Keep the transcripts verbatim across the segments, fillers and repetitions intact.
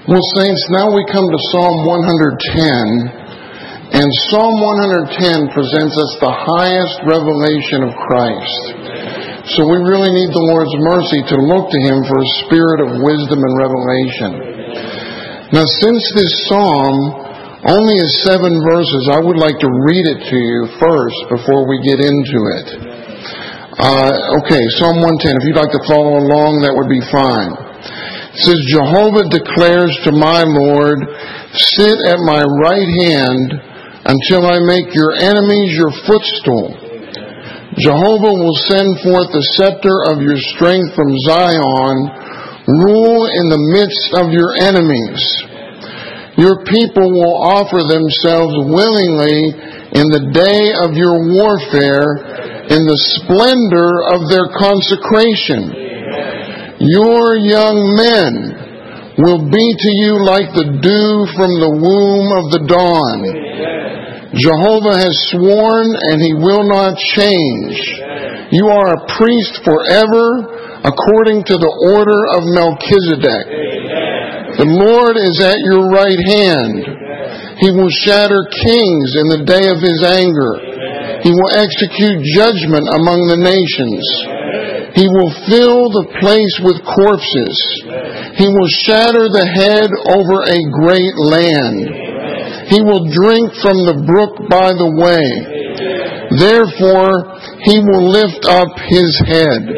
Well, saints, now we come to Psalm one ten, and Psalm one ten presents us the highest revelation of Christ. So we really need the Lord's mercy to look to Him for a spirit of wisdom and revelation. Now, since this psalm only has seven verses, I would like to read it to you first before we get into it. Uh, okay, Psalm one ten. If you'd like to follow along, that would be fine. It says, Jehovah declares to my Lord, sit at my right hand until I make your enemies your footstool. Jehovah will send forth the scepter of your strength from Zion, rule in the midst of your enemies. Your people will offer themselves willingly in the day of your warfare, in the splendor of their consecration. Your young men will be to you like the dew from the womb of the dawn. Jehovah has sworn, and He will not change. You are a priest forever, according to the order of Melchizedek. The Lord is at your right hand. He will shatter kings in the day of His anger. He will execute judgment among the nations. He will fill the place with corpses. He will shatter the head over a great land. He will drink from the brook by the way. Therefore, He will lift up His head.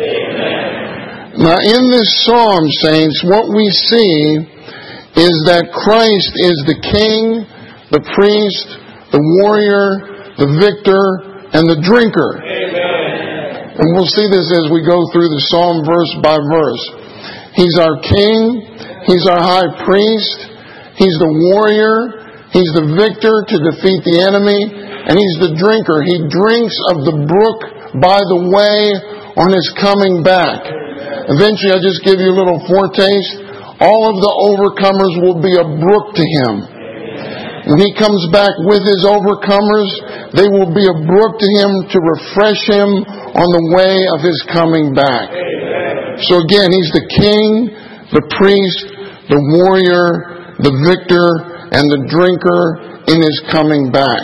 Now, in this psalm, saints, what we see is that Christ is the King, the priest, the warrior, the victor, and the drinker. And we'll see this as we go through the psalm verse by verse. He's our king. He's our high priest. He's the warrior. He's the victor to defeat the enemy. And He's the drinker. He drinks of the brook by the way on His coming back. Eventually, I'll just give you a little foretaste. All of the overcomers will be a brook to Him. When He comes back with His overcomers, they will be a brook to Him to refresh Him on the way of His coming back. So again, He's the king, the priest, the warrior, the victor, and the drinker in His coming back.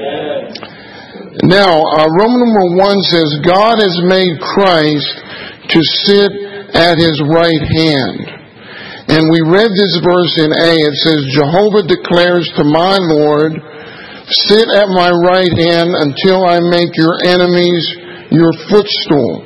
Now, uh, Roman number one says, God has made Christ to sit at His right hand. And we read this verse in A. It says, Jehovah declares to my Lord, sit at my right hand until I make your enemies your footstool.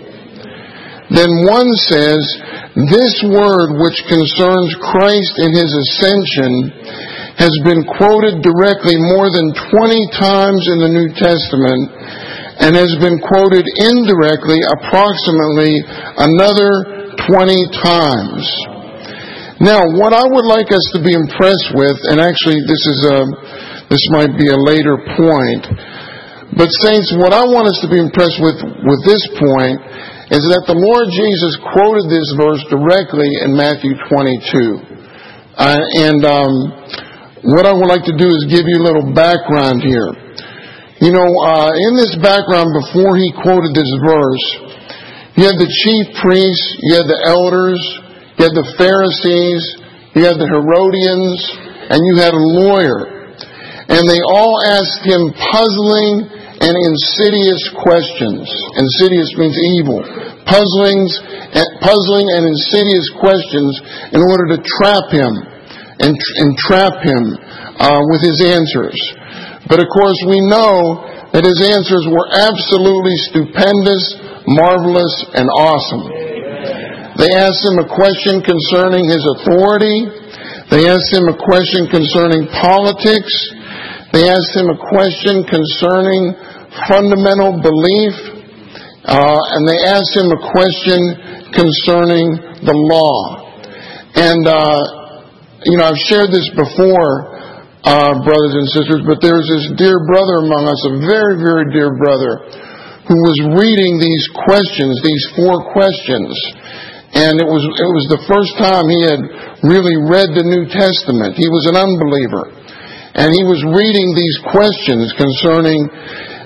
Then one says, this word which concerns Christ in His ascension has been quoted directly more than twenty times in the New Testament and has been quoted indirectly approximately another twenty times. Now, what I would like us to be impressed with, and actually this is a, this might be a later point, but saints, what I want us to be impressed with with this point is that the Lord Jesus quoted this verse directly in Matthew twenty-two. Uh, and um, what I would like to do is give you a little background here. You know, uh, in this background before He quoted this verse, you had the chief priests, you had the elders, you had the Pharisees, you had the Herodians, and you had a lawyer. And they all asked Him puzzling and insidious questions. Insidious means evil. Puzzlings, puzzling and insidious questions in order to trap Him and, and trap Him uh, with His answers. But of course we know that His answers were absolutely stupendous, marvelous, and awesome. They asked Him a question concerning His authority. They asked Him a question concerning politics. They asked Him a question concerning fundamental belief. Uh, and they asked Him a question concerning the law. And, uh, you know, I've shared this before, uh, brothers and sisters, but there's this dear brother among us, a very, very dear brother, who was reading these questions, these four questions. And it was it was the first time he had really read the New Testament. He was an unbeliever. And he was reading these questions concerning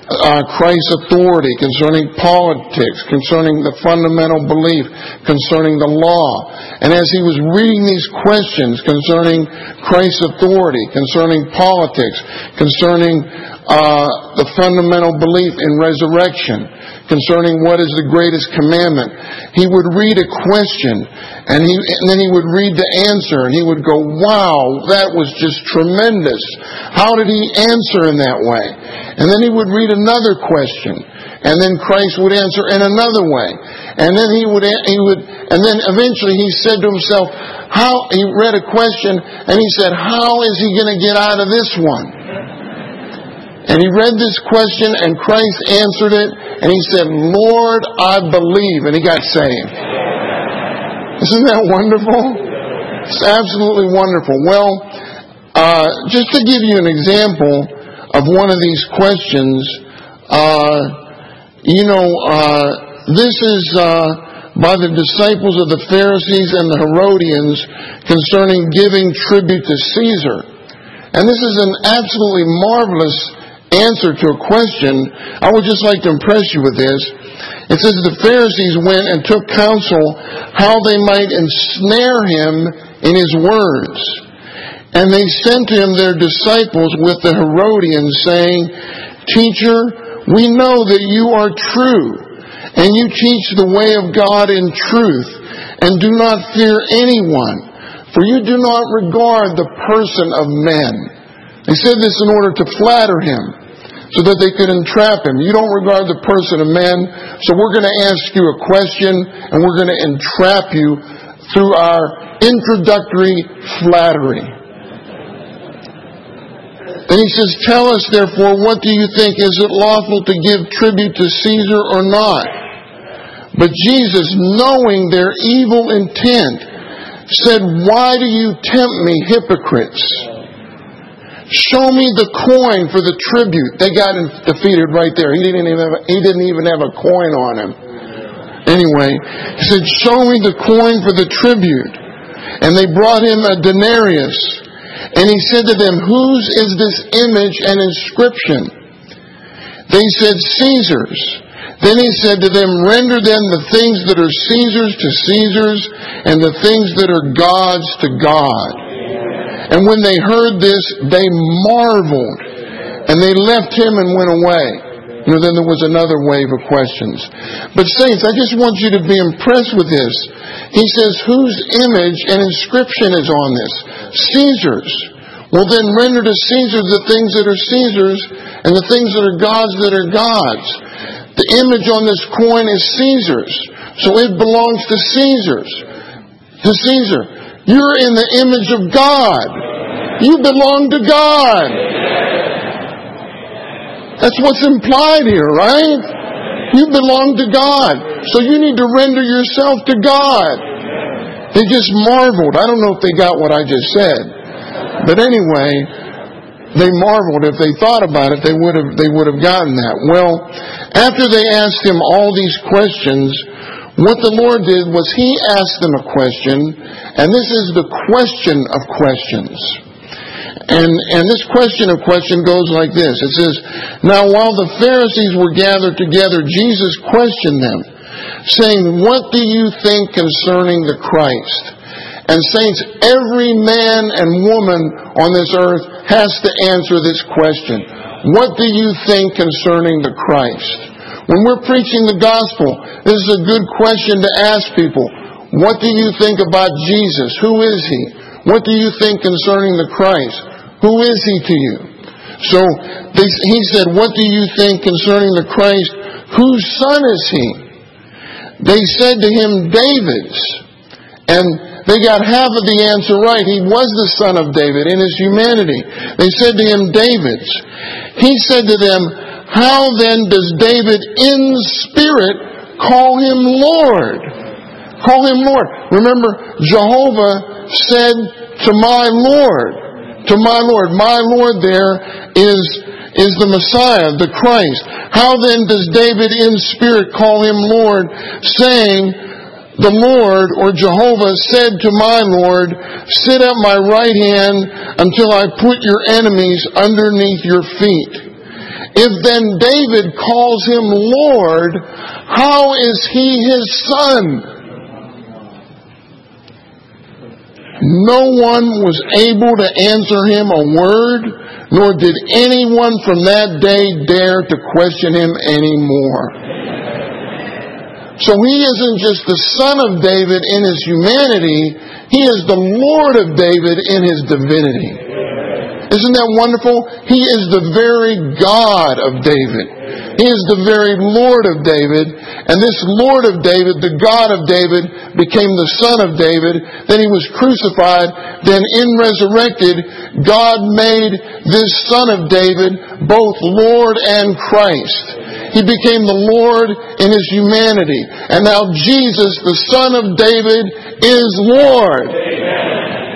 uh, Christ's authority, concerning politics, concerning the fundamental belief, concerning the law. And as he was reading these questions concerning Christ's authority, concerning politics, concerning uh, the fundamental belief in resurrection, concerning what is the greatest commandment, he would read a question, and, he, and then he would read the answer, and he would go, wow, that was just tremendous. How did he answer in that way? And then he would read another question, and then Christ would answer in another way. And then he would, he would, and then eventually he said to himself, how, he read a question, and he said, how is he going to get out of this one? And he read this question, and Christ answered it, and he said, Lord, I believe. And he got saved. Isn't that wonderful? It's absolutely wonderful. Well, uh, just to give you an example of one of these questions, uh, you know, uh, this is uh, by the disciples of the Pharisees and the Herodians concerning giving tribute to Caesar. And this is an absolutely marvelous answer to a question. I would just like to impress you with this. It says the Pharisees went and took counsel how they might ensnare him in his words. And they sent to him their disciples with the Herodians, saying, Teacher, we know that you are true, and you teach the way of God in truth, and do not fear anyone, for you do not regard the person of men. They said this in order to flatter him, so that they could entrap him. You don't regard the person of men, so we're going to ask you a question, and we're going to entrap you through our introductory flattery. And he says, Tell us, therefore, what do you think? Is it lawful to give tribute to Caesar or not? But Jesus, knowing their evil intent, said, Why do you tempt me, hypocrites? Show me the coin for the tribute. They got him defeated right there. He didn't even have a, he didn't even have a coin on him. Anyway, he said, Show me the coin for the tribute. And they brought him a denarius. And he said to them, Whose is this image and inscription? They said, Caesar's. Then he said to them, Render then the things that are Caesar's to Caesar's, and the things that are God's to God. And when they heard this, they marveled. And they left him and went away. You know, then there was another wave of questions. But saints, I just want you to be impressed with this. He says, whose image and inscription is on this? Caesar's. Well, then render to Caesar the things that are Caesar's, and the things that are God's that are God's. The image on this coin is Caesar's. So it belongs to Caesar's. To Caesar. You're in the image of God. You belong to God. That's what's implied here, right? You belong to God. So you need to render yourself to God. They just marveled. I don't know if they got what I just said. But anyway, they marveled. If they thought about it, they would have, they would have gotten that. Well, after they asked him all these questions, what the Lord did was He asked them a question, and this is the question of questions. And, and this question of question goes like this. It says, Now while the Pharisees were gathered together, Jesus questioned them, saying, What do you think concerning the Christ? And saints, every man and woman on this earth has to answer this question. What do you think concerning the Christ? When we're preaching the gospel, this is a good question to ask people. What do you think about Jesus? Who is He? What do you think concerning the Christ? Who is He to you? So they, he said, what do you think concerning the Christ? Whose son is He? They said to him, David's. And they got half of the answer right. He was the son of David in His humanity. They said to him, David's. He said to them, How then does David in spirit call Him Lord? Call Him Lord. Remember, Jehovah said to my Lord, to my Lord. My Lord there is, is the Messiah, the Christ. How then does David in spirit call Him Lord, saying, the Lord, or Jehovah, said to my Lord, Sit at my right hand until I put your enemies underneath your feet. If then David calls him Lord, how is he his son? No one was able to answer him a word, nor did anyone from that day dare to question him anymore. So he isn't just the son of David in his humanity, he is the Lord of David in his divinity. Isn't that wonderful? He is the very God of David. He is the very Lord of David. And this Lord of David, the God of David, became the Son of David. Then he was crucified. Then in resurrected, God made this Son of David both Lord and Christ. He became the Lord in his humanity. And now Jesus, the Son of David, is Lord. Amen.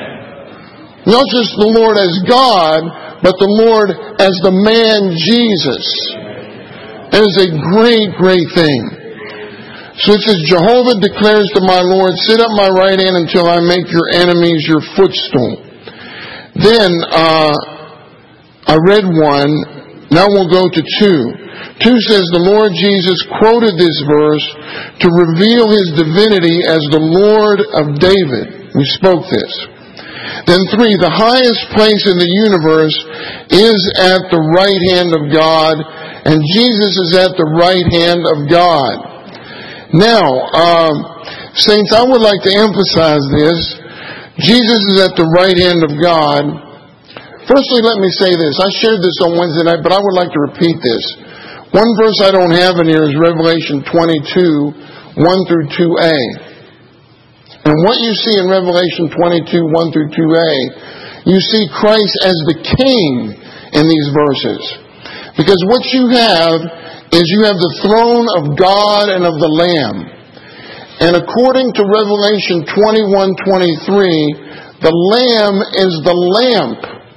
Not just the Lord as God, but the Lord as the man Jesus. It is a great, great thing. So it says, Jehovah declares to my Lord, sit at my right hand until I make your enemies your footstool. Then, uh, I read one. Now we'll go to two. Two says the Lord Jesus quoted this verse to reveal his divinity as the Lord of David. We spoke this. Then three, the highest place in the universe is at the right hand of God, and Jesus is at the right hand of God. Now, um, saints, I would like to emphasize this. Jesus is at the right hand of God. Firstly, let me say this. I shared this on Wednesday night, but I would like to repeat this. One verse I don't have in here is Revelation twenty-two, one through two A. And what you see in Revelation twenty-two, one through two A, you see Christ as the King in these verses. Because what you have is you have the throne of God and of the Lamb. And according to Revelation twenty-one, twenty-three, the Lamb is the lamp.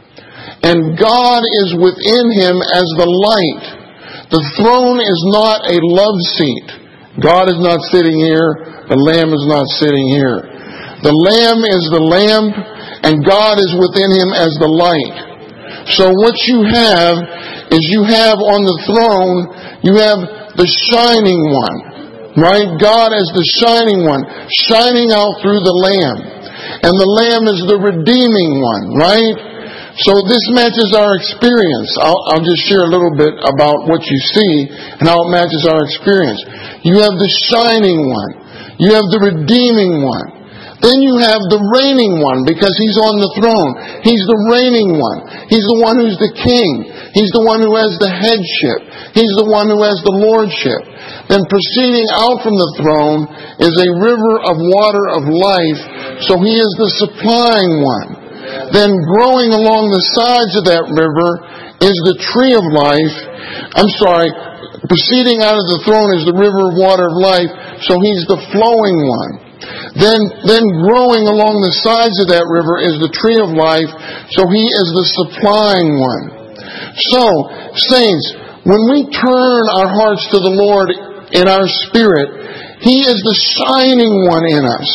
And God is within him as the light. The throne is not a love seat. God is not sitting here. The Lamb is not sitting here. The Lamb is the lamp, and God is within him as the light. So what you have is you have on the throne, you have the shining one, right? God as the shining one, shining out through the Lamb. And the Lamb is the redeeming one, right? So this matches our experience. I'll, I'll just share a little bit about what you see and how it matches our experience. You have the shining one. You have the redeeming one. Then you have the reigning one, because he's on the throne. He's the reigning one. He's the one who's the king. He's the one who has the headship. He's the one who has the lordship. Then proceeding out from the throne is a river of water of life, so he is the supplying one. Then growing along the sides of that river is the tree of life. I'm sorry, proceeding out of the throne is the river of water of life, so he's the flowing one. Then, then growing along the sides of that river is the tree of life, so he is the supplying one. So, saints, when we turn our hearts to the Lord in our spirit, he is the shining one in us.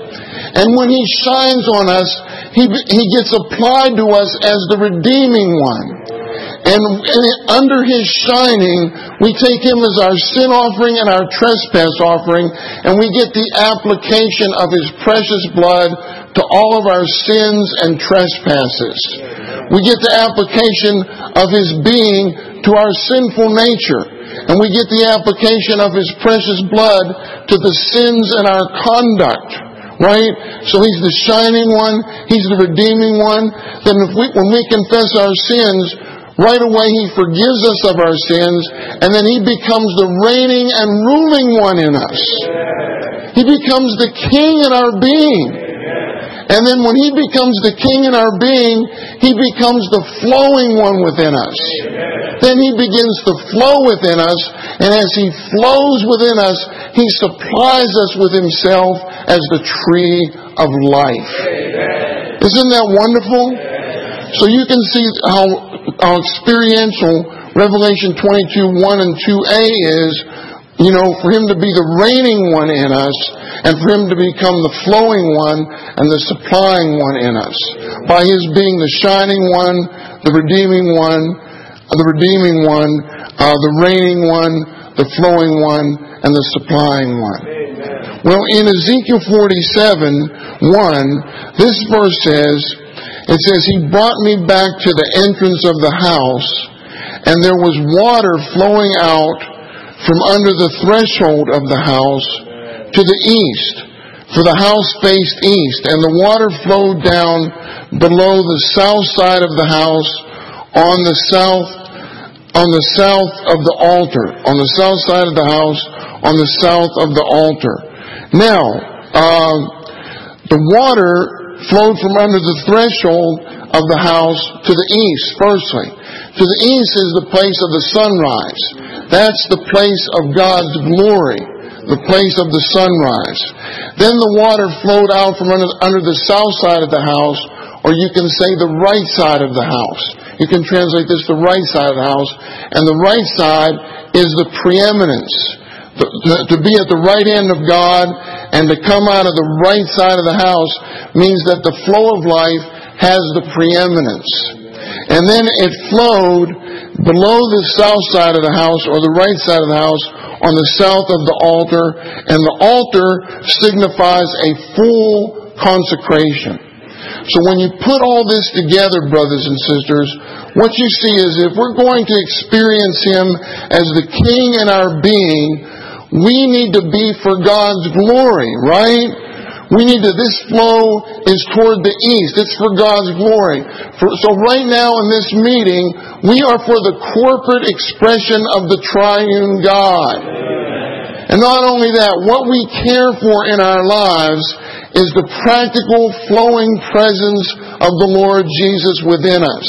And when he shines on us, he, he gets applied to us as the redeeming one. And under his shining, we take him as our sin offering and our trespass offering, and we get the application of his precious blood to all of our sins and trespasses. We get the application of his being to our sinful nature, and we get the application of his precious blood to the sins in our conduct. Right? So he's the shining one, he's the redeeming one. Then if we, when we confess our sins, right away he forgives us of our sins, and then he becomes the reigning and ruling one in us. He becomes the king in our being. And then when he becomes the king in our being, he becomes the flowing one within us. Then he begins to flow within us, and as he flows within us, he supplies us with himself as the tree of life. Isn't that wonderful? So you can see how, how experiential Revelation twenty-two, one and two A is. You know, for him to be the reigning one in us, and for him to become the flowing one and the supplying one in us. By his being the shining one, the redeeming one, the redeeming one, uh, the reigning one, the flowing one, and the supplying one. Amen. Well, in Ezekiel forty-seven, one, this verse says, it says, He brought me back to the entrance of the house, and there was water flowing out from under the threshold of the house to the east, for the house faced east, and the water flowed down below the south side of the house on the south on the south of the altar, on the south side of the house, on the south of the altar. Now, uh, the water flowed from under the threshold of the house to the east, firstly. To the east is the place of the sunrise. That's the place of God's glory, the place of the sunrise. Then the water flowed out from under, under the south side of the house, or you can say the right side of the house. You can translate this the right side of the house. And the right side is the preeminence. To, to, to be at the right hand of God and to come out of the right side of the house means that the flow of life has the preeminence. And then it flowed below the south side of the house, or the right side of the house, on the south of the altar. And the altar signifies a full consecration. So when you put all this together, brothers and sisters, what you see is if we're going to experience Him as the King in our being, we need to be for God's glory, right? We need to, this flow is toward the east. It's for God's glory. For, so right now in this meeting, we are for the corporate expression of the triune God. And not only that, what we care for in our lives is the practical flowing presence of the Lord Jesus within us.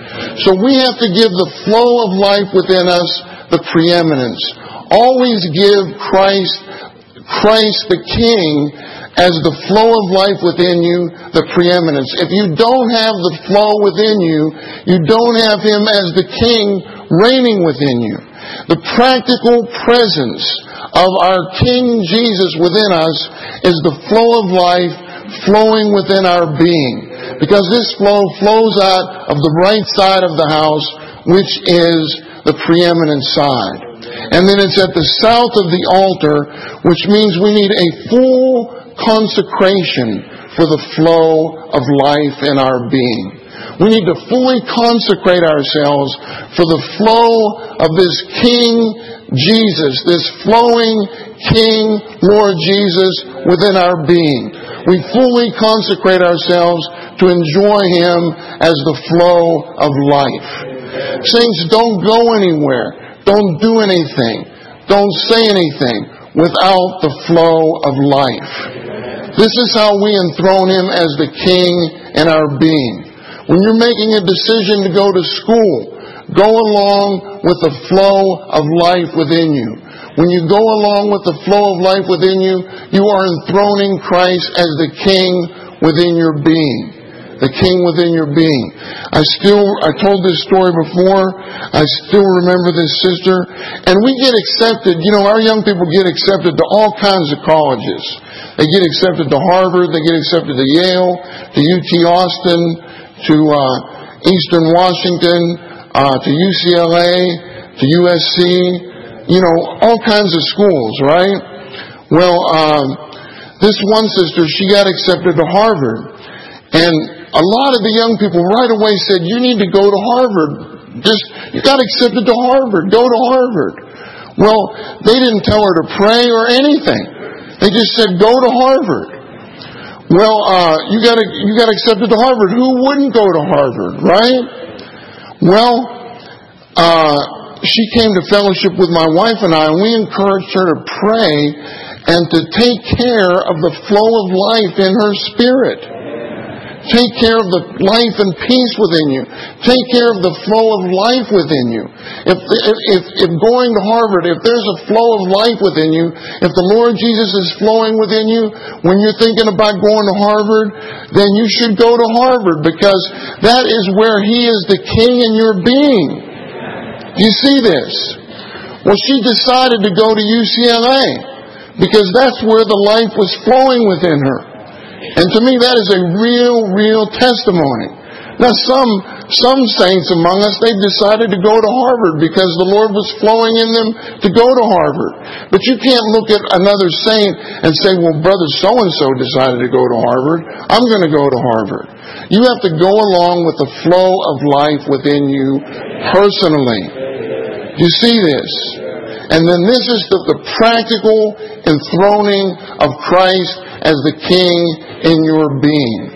So we have to give the flow of life within us the preeminence. Always give Christ, Christ the King, as the flow of life within you, the preeminence. If you don't have the flow within you, you don't have Him as the King reigning within you. The practical presence of our King Jesus within us is the flow of life flowing within our being. Because this flow flows out of the right side of the house, which is the preeminent side. And then it's at the south of the altar, which means we need a full consecration for the flow of life in our being. We need to fully consecrate ourselves for the flow of this King Jesus, this flowing King, Lord Jesus, within our being. We fully consecrate ourselves to enjoy Him as the flow of life. Saints, don't go anywhere. Don't do anything. Don't say anything without the flow of life. This is how we enthrone Him as the King in our being. When you're making a decision to go to school, go along with the flow of life within you. When you go along with the flow of life within you, you are enthroning Christ as the King within your being. The King within your being. I still, I told this story before. I still remember this sister. And we get accepted, you know, our young people get accepted to all kinds of colleges. They get accepted to Harvard, they get accepted to Yale, to U T Austin, to uh, Eastern Washington, uh, to U C L A, to U S C, you know, all kinds of schools, right? Well, um, this one sister, she got accepted to Harvard. And a lot of the young people right away said, you need to go to Harvard. Just, you got accepted to Harvard. Go to Harvard. Well, they didn't tell her to pray or anything. They just said, go to Harvard. Well, uh, you got you got accepted to Harvard. Who wouldn't go to Harvard, right? Well, uh, she came to fellowship with my wife and I, and we encouraged her to pray and to take care of the flow of life in her spirit. Take care of the life and peace within you. Take care of the flow of life within you. If, if, if going to Harvard, if there's a flow of life within you, if the Lord Jesus is flowing within you, when you're thinking about going to Harvard, then you should go to Harvard, because that is where He is the King in your being. Do you see this? Well, she decided to go to U C L A because that's where the life was flowing within her. And to me, that is a real, real testimony. Now some, some saints among us, they decided to go to Harvard because the Lord was flowing in them to go to Harvard. But you can't look at another saint and say, well, brother so-and-so decided to go to Harvard. I'm going to go to Harvard. You have to go along with the flow of life within you personally. You see this? And then this is the, the practical enthroning of Christ as the King in your being.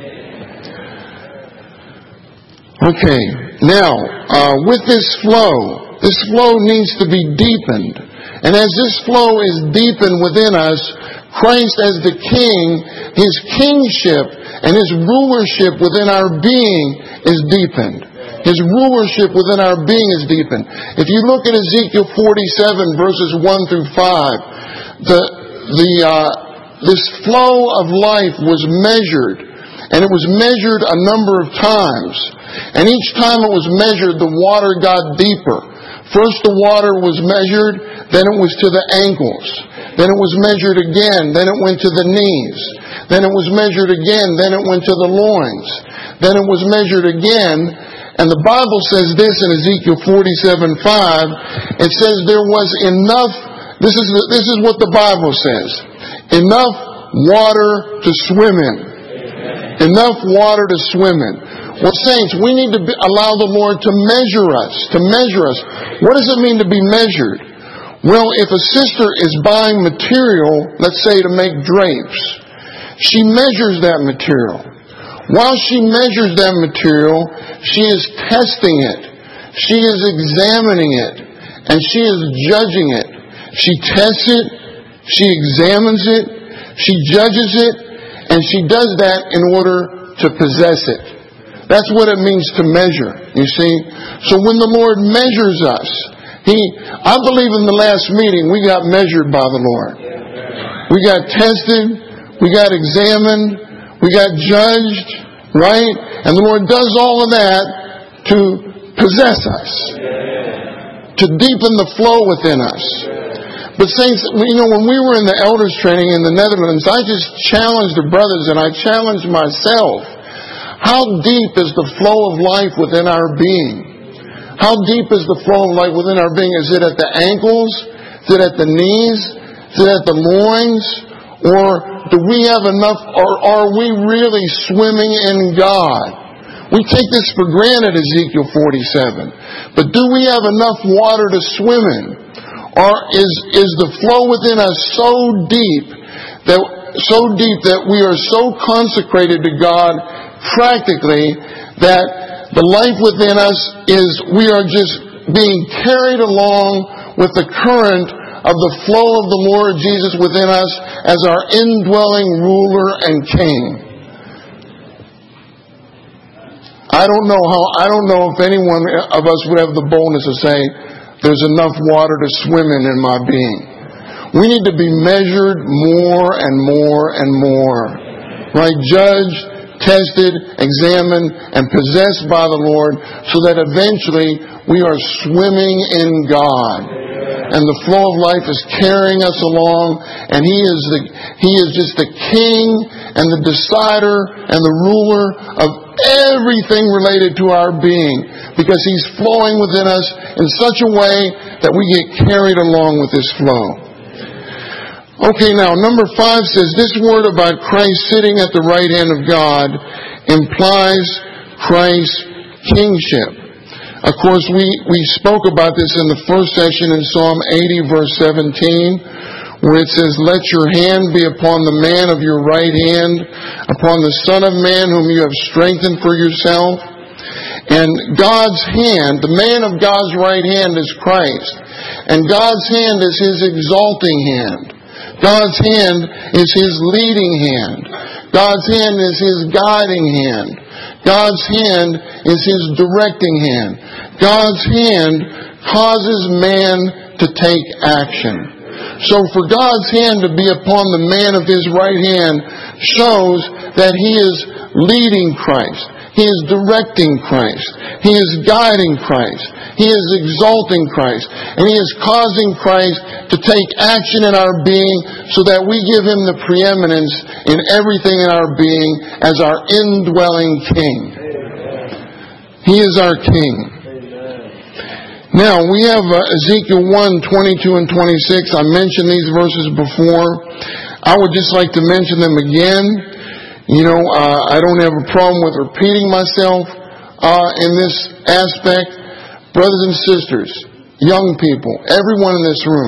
Okay, now, uh, with this flow, this flow needs to be deepened. And as this flow is deepened within us, Christ as the King, His kingship and His rulership within our being is deepened. His rulership within our being is deepened. If you look at Ezekiel forty-seven, verses one through five, the, the, uh, this flow of life was measured, and it was measured a number of times. And each time it was measured, the water got deeper. First the water was measured, then it was to the ankles. Then it was measured again, then it went to the knees. Then it was measured again, then it went to the loins. Then it was measured again. And the Bible says this in Ezekiel forty-seven five. It says there was enough, this is, this is what the Bible says, enough water to swim in. Enough water to swim in. Well, saints, we need to be, allow the Lord to measure us, to measure us. What does it mean to be measured? Well, if a sister is buying material, let's say to make drapes, she measures that material. While she measures that material, she is testing it. She is examining it. And she is judging it. She tests it. She examines it. She judges it. And she does that in order to possess it. That's what it means to measure, you see. So when the Lord measures us, He, I believe in the last meeting we got measured by the Lord. We got tested, we got examined, we got judged, right? And the Lord does all of that to possess us, to deepen the flow within us. But saints, you know, when we were in the elders training in the Netherlands, I just challenged the brothers and I challenged myself. How deep is the flow of life within our being? How deep is the flow of life within our being? Is it at the ankles? Is it at the knees? Is it at the loins? Or do we have enough, or are we really swimming in God? We take this for granted, Ezekiel forty-seven. But do we have enough water to swim in? Or is, is the flow within us so deep that, so deep that we are so consecrated to God practically that the life within us is, we are just being carried along with the current of the flow of the Lord Jesus within us as our indwelling ruler and King. I don't know how, I don't know if anyone of us would have the boldness to say, there's enough water to swim in in my being. We need to be measured more and more and more. Right? Judged, tested, examined, and possessed by the Lord so that eventually we are swimming in God. And the flow of life is carrying us along, and He is the He is just the King and the decider and the ruler of everything related to our being, because He's flowing within us in such a way that we get carried along with this flow. Okay, now number five says this word about Christ sitting at the right hand of God implies Christ's kingship. Of course, we, we spoke about this in the first session in Psalm eighty, verse seventeen, where it says, let your hand be upon the man of your right hand, upon the Son of Man whom you have strengthened for yourself. And God's hand, the man of God's right hand is Christ. And God's hand is His exalting hand. God's hand is His leading hand. God's hand is His guiding hand. God's hand is His directing hand. God's hand causes man to take action. So for God's hand to be upon the man of His right hand shows that He is leading Christ. He is directing Christ. He is guiding Christ. He is exalting Christ. And He is causing Christ to take action in our being so that we give Him the preeminence in everything in our being as our indwelling King. He is our King. Now, we have uh, Ezekiel one, twenty-two and twenty-six. I mentioned these verses before. I would just like to mention them again. You know, uh, I don't have a problem with repeating myself uh, in this aspect. Brothers and sisters, young people, everyone in this room,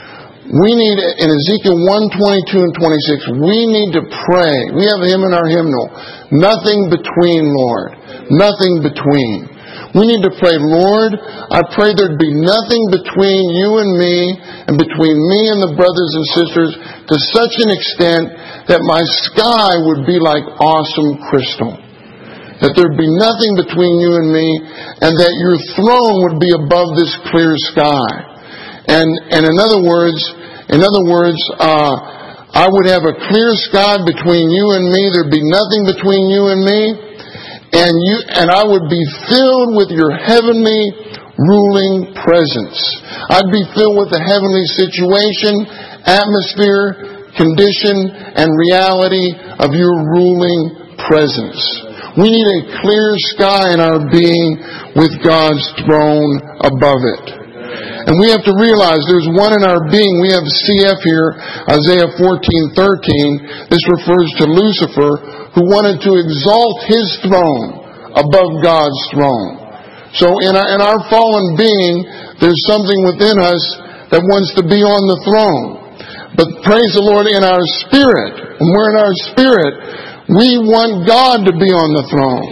we need, in Ezekiel one, twenty-two and twenty-six, we need to pray. We have a hymn in our hymnal. Nothing between, Lord. Nothing between. We need to pray, Lord, I pray there'd be nothing between you and me and between me and the brothers and sisters to such an extent that my sky would be like awesome crystal. That there'd be nothing between you and me and that your throne would be above this clear sky. And, and in other words, in other words, uh, I would have a clear sky between you and me. There'd be nothing between you and me. And you, and I would be filled with your heavenly ruling presence. I'd be filled with the heavenly situation, atmosphere, condition, and reality of your ruling presence. We need a clear sky in our being with God's throne above it. And we have to realize there's one in our being. We have C F here, Isaiah fourteen thirteen. This refers to Lucifer, who wanted to exalt his throne above God's throne. So in our, in our fallen being, there's something within us that wants to be on the throne. But praise the Lord, in our spirit, when we're in our spirit, we want God to be on the throne.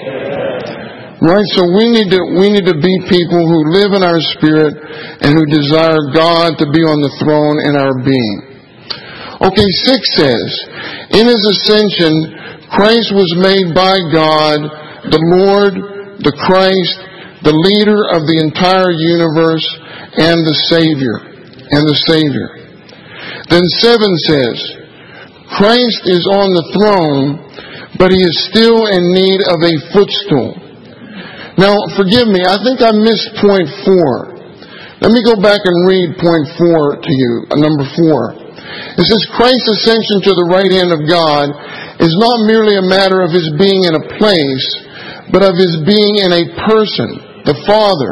Right? So we need to, we need to be people who live in our spirit and who desire God to be on the throne in our being. Okay, six says, in His ascension, Christ was made by God, the Lord, the Christ, the leader of the entire universe, and the Savior, and the Savior. Then seven says, Christ is on the throne, but He is still in need of a footstool. Now, forgive me, I think I missed point four. Let me go back and read point four to you, uh, number four. It says, Christ's ascension to the right hand of God is not merely a matter of His being in a place, but of His being in a person, the Father.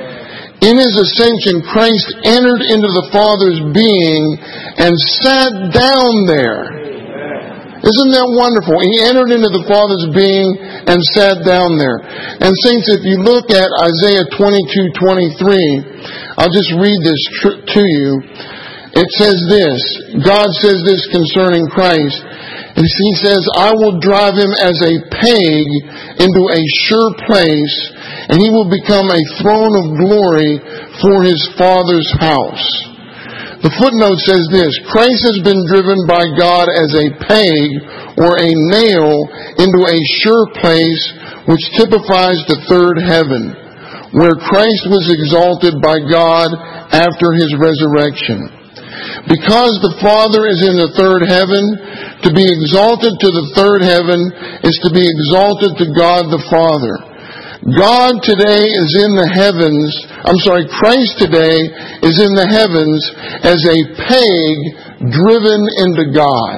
In His ascension, Christ entered into the Father's being and sat down there. Isn't that wonderful? He entered into the Father's being and sat down there. And saints, if you look at Isaiah twenty-two twenty-three, I'll just read this tr- to you. It says this, God says this concerning Christ, and He says, I will drive him as a peg into a sure place, and he will become a throne of glory for his Father's house. The footnote says this, Christ has been driven by God as a peg or a nail into a sure place which typifies the third heaven, where Christ was exalted by God after His resurrection. Because the Father is in the third heaven, to be exalted to the third heaven is to be exalted to God the Father. God today is in the heavens, I'm sorry, Christ today is in the heavens as a peg driven into God.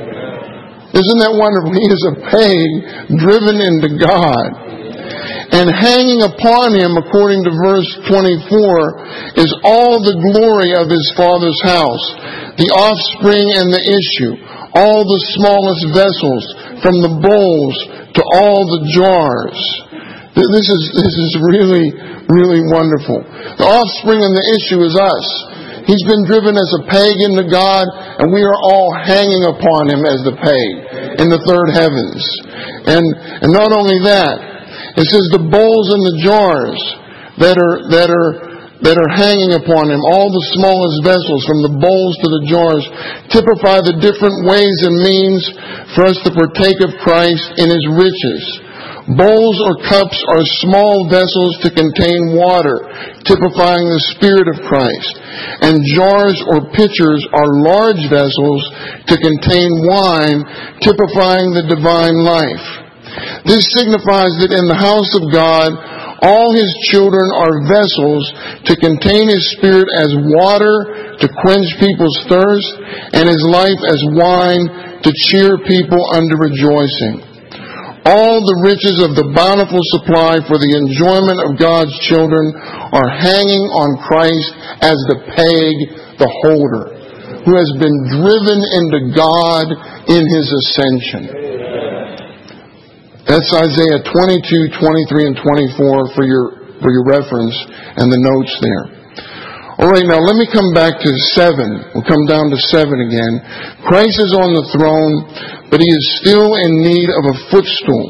Isn't that wonderful? He is a peg driven into God. And hanging upon Him, according to verse twenty-four, is all the glory of His Father's house, the offspring and the issue, all the smallest vessels, from the bowls to all the jars. This is, this is really, really wonderful. The offspring and the issue is us. He's been driven as a peg into God, and we are all hanging upon Him as the peg in the third heavens. And, and not only that, it says the bowls and the jars that are, that are, that are hanging upon Him, all the smallest vessels, from the bowls to the jars, typify the different ways and means for us to partake of Christ in His riches. Bowls or cups are small vessels to contain water, typifying the Spirit of Christ. And jars or pitchers are large vessels to contain wine, typifying the divine life. This signifies that in the house of God, all His children are vessels to contain His Spirit as water to quench people's thirst, and His life as wine to cheer people unto rejoicing. all the riches of the bountiful supply for the enjoyment of God's children are hanging on Christ as the peg, the holder, who has been driven into God in His ascension. That's Isaiah twenty-two, twenty-three, and twenty-four for your, for your reference and the notes there. All right, now let me come back to seven. We'll come down to seven again. Christ is on the throne, but He is still in need of a footstool.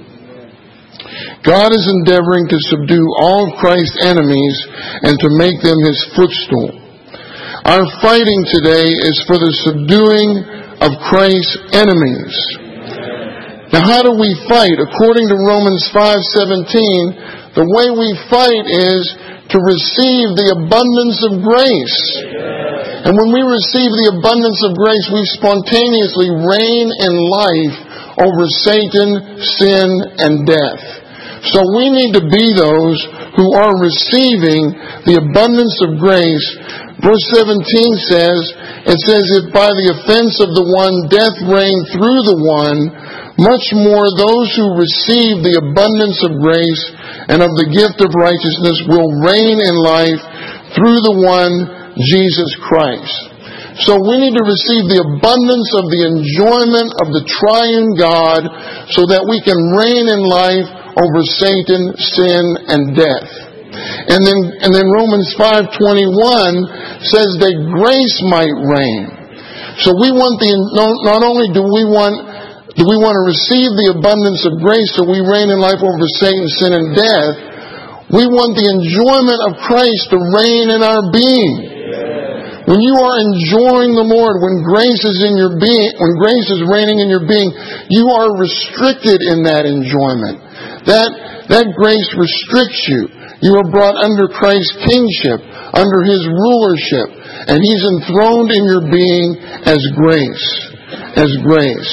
God is endeavoring to subdue all of Christ's enemies and to make them His footstool. Our fighting today is for the subduing of Christ's enemies. Now, how do we fight? According to Romans five seventeen, the way we fight is to receive the abundance of grace. And when we receive the abundance of grace, we spontaneously reign in life over Satan, sin, and death. So we need to be those who are receiving the abundance of grace. Verse seventeen says, it says, if by the offense of the one death reigned through the one, much more those who receive the abundance of grace and of the gift of righteousness will reign in life through the one, Jesus Christ. So we need to receive the abundance of the enjoyment of the triune God so that we can reign in life over Satan, sin, and death. And then, and then Romans five twenty-one says that grace might reign. So we want the, not only do we want Do we want to receive the abundance of grace so we reign in life over Satan, sin, and death? We want the enjoyment of Christ to reign in our being. When you are enjoying the Lord, when grace is in your being, when grace is reigning in your being, you are restricted in that enjoyment. That, that grace restricts you. You are brought under Christ's kingship, under His rulership, and He's enthroned in your being as grace, as grace.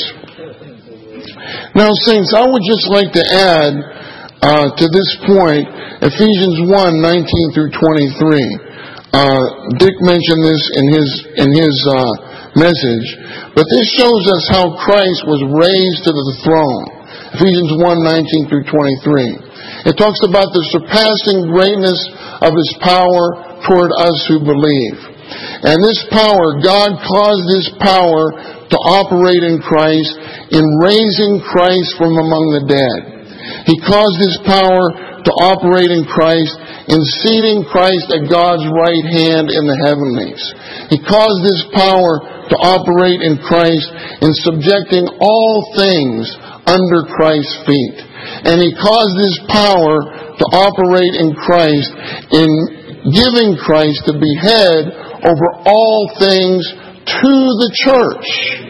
Now, saints, I would just like to add uh, to this point Ephesians one, nineteen through twenty-three. Uh, Dick mentioned this in his in his uh, message, but this shows us how Christ was raised to the throne. Ephesians one, nineteen through twenty-three. It talks about the surpassing greatness of His power toward us who believe. And this power, God caused this power to operate in Christ in raising Christ from among the dead. He caused His power to operate in Christ in seating Christ at God's right hand in the heavenlies. He caused this power to operate in Christ in subjecting all things under Christ's feet. And He caused this power to operate in Christ in giving Christ to be head over all things to the church.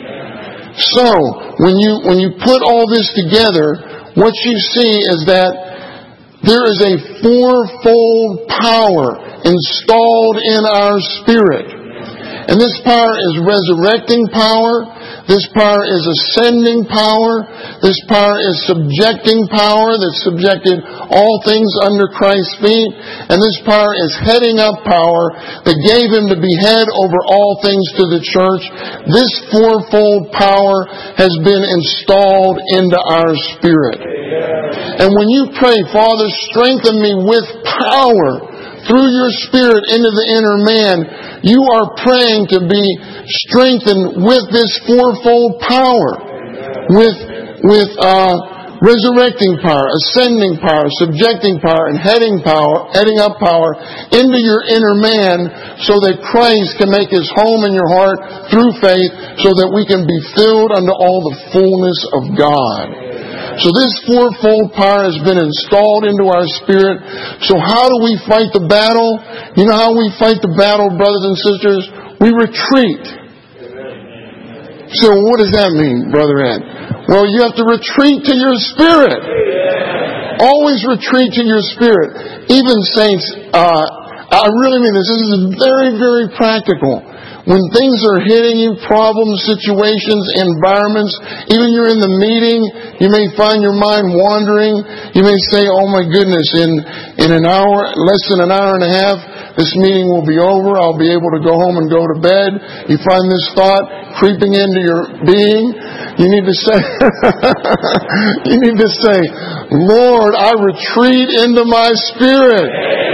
So, when you when you put all this together, what you see is that there is a fourfold power installed in our spirit. And this power is resurrecting power. This power is ascending power. This power is subjecting power that subjected all things under Christ's feet. And this power is heading up power that gave Him to be head over all things to the church. This fourfold power has been installed into our spirit. And when you pray, Father, strengthen me with power through your Spirit into the inner man, you are praying to be strengthened with this fourfold power. With, with, uh, resurrecting power, ascending power, subjecting power, and heading power, heading up power into your inner man so that Christ can make His home in your heart through faith so that we can be filled unto all the fullness of God. So this fourfold power has been installed into our spirit. So how do we fight the battle? You know how we fight the battle, brothers and sisters? We retreat. So what does that mean, Brother Ed? Well, you have to retreat to your spirit. Always retreat to your spirit. Even saints, uh, I really mean this. This is very, very practical. When things are hitting you, problems, situations, environments, even you're in the meeting, you may find your mind wandering. You may say, oh my goodness, in, in an hour, less than an hour and a half, This meeting will be over. I'll be able to go home and go to bed. You find this thought creeping into your being. You need to say, you need to say, Lord, I retreat into my spirit.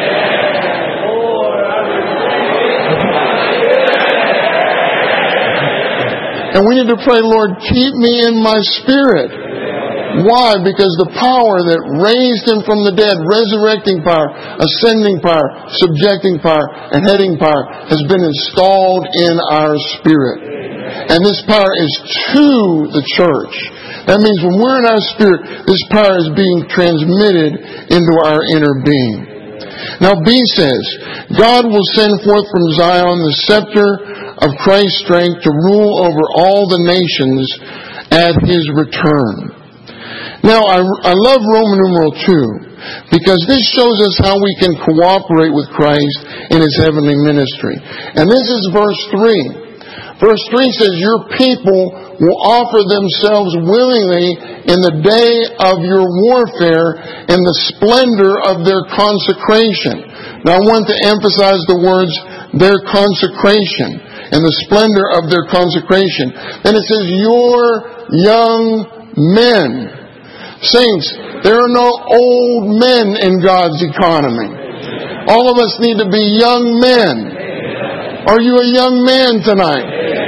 And we need to pray, Lord, keep me in my spirit. Why? Because the power that raised Him from the dead, resurrecting power, ascending power, subjecting power, and heading power, has been installed in our spirit. And this power is to the church. That means when we're in our spirit, this power is being transmitted into our inner being. Now B says, God will send forth from Zion the scepter of Christ's strength to rule over all the nations at His return. Now, I, I love Roman numeral two because this shows us how we can cooperate with Christ in His heavenly ministry. And this is verse three. Verse three says, your people will offer themselves willingly in the day of your warfare in the splendor of their consecration. Now, I want to emphasize the words, their consecration, and the splendor of their consecration. Then it says, your young men. Saints, there are no old men in God's economy. All of us need to be young men. Are you a young man tonight?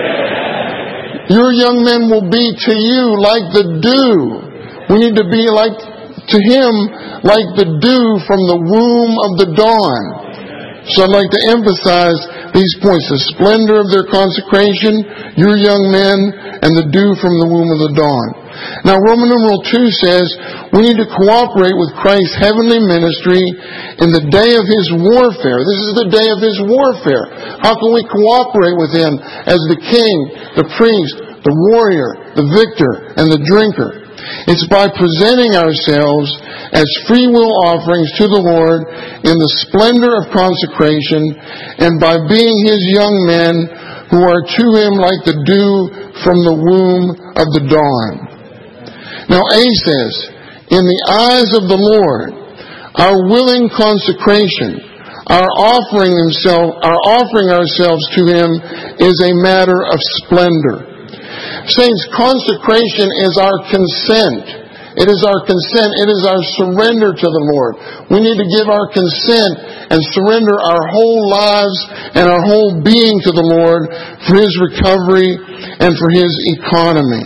Your young men will be to you like the dew. We need to be like to Him like the dew from the womb of the dawn. So I'd like to emphasize these points. The splendor of their consecration, your young men, and the dew from the womb of the dawn. Now, Roman numeral two says we need to cooperate with Christ's heavenly ministry in the day of His warfare. This is the day of His warfare. How can we cooperate with Him as the king, the priest, the warrior, the victor, and the drinker? It's by presenting ourselves as free will offerings to the Lord in the splendor of consecration and by being His young men who are to Him like the dew from the womb of the dawn. Now A says, in the eyes of the Lord, our willing consecration, our offering himself, our offering ourselves to Him is a matter of splendor. Saints, consecration is our consent. It is our consent. It is our surrender to the Lord. We need to give our consent and surrender our whole lives and our whole being to the Lord for His recovery and for His economy.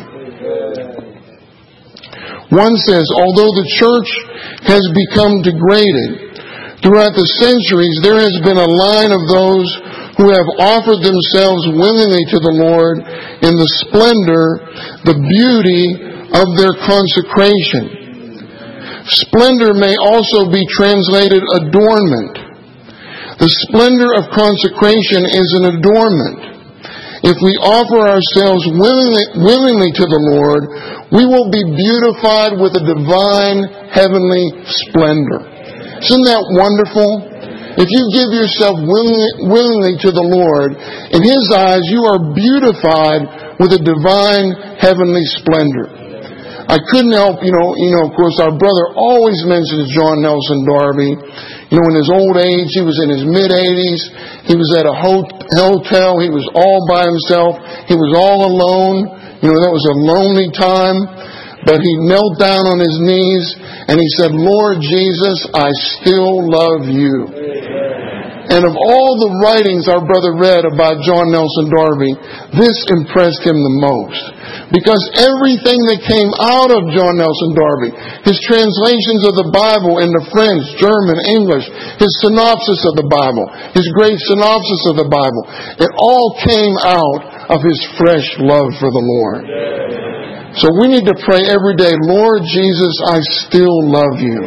One says, although the church has become degraded, throughout the centuries there has been a line of those who have offered themselves willingly to the Lord in the splendor, the beauty of their consecration. Splendor may also be translated adornment. The splendor of consecration is an adornment. If we offer ourselves willingly, willingly to the Lord, we will be beautified with a divine heavenly splendor. Isn't that wonderful? If you give yourself willingly, willingly to the Lord, in His eyes you are beautified with a divine heavenly splendor. I couldn't help, you know, you know, of course our brother always mentions John Nelson Darby. You know, in his old age, he was in his mid-eighties. He was at a hotel. He was all by himself. He was all alone. You know, that was a lonely time. But he knelt down on his knees and he said, Lord Jesus, I still love you. And of all the writings our brother read about John Nelson Darby, this impressed him the most. Because everything that came out of John Nelson Darby, his translations of the Bible into French, German, English, his synopsis of the Bible, his great synopsis of the Bible, it all came out of his fresh love for the Lord. So we need to pray every day, Lord Jesus, I still love you.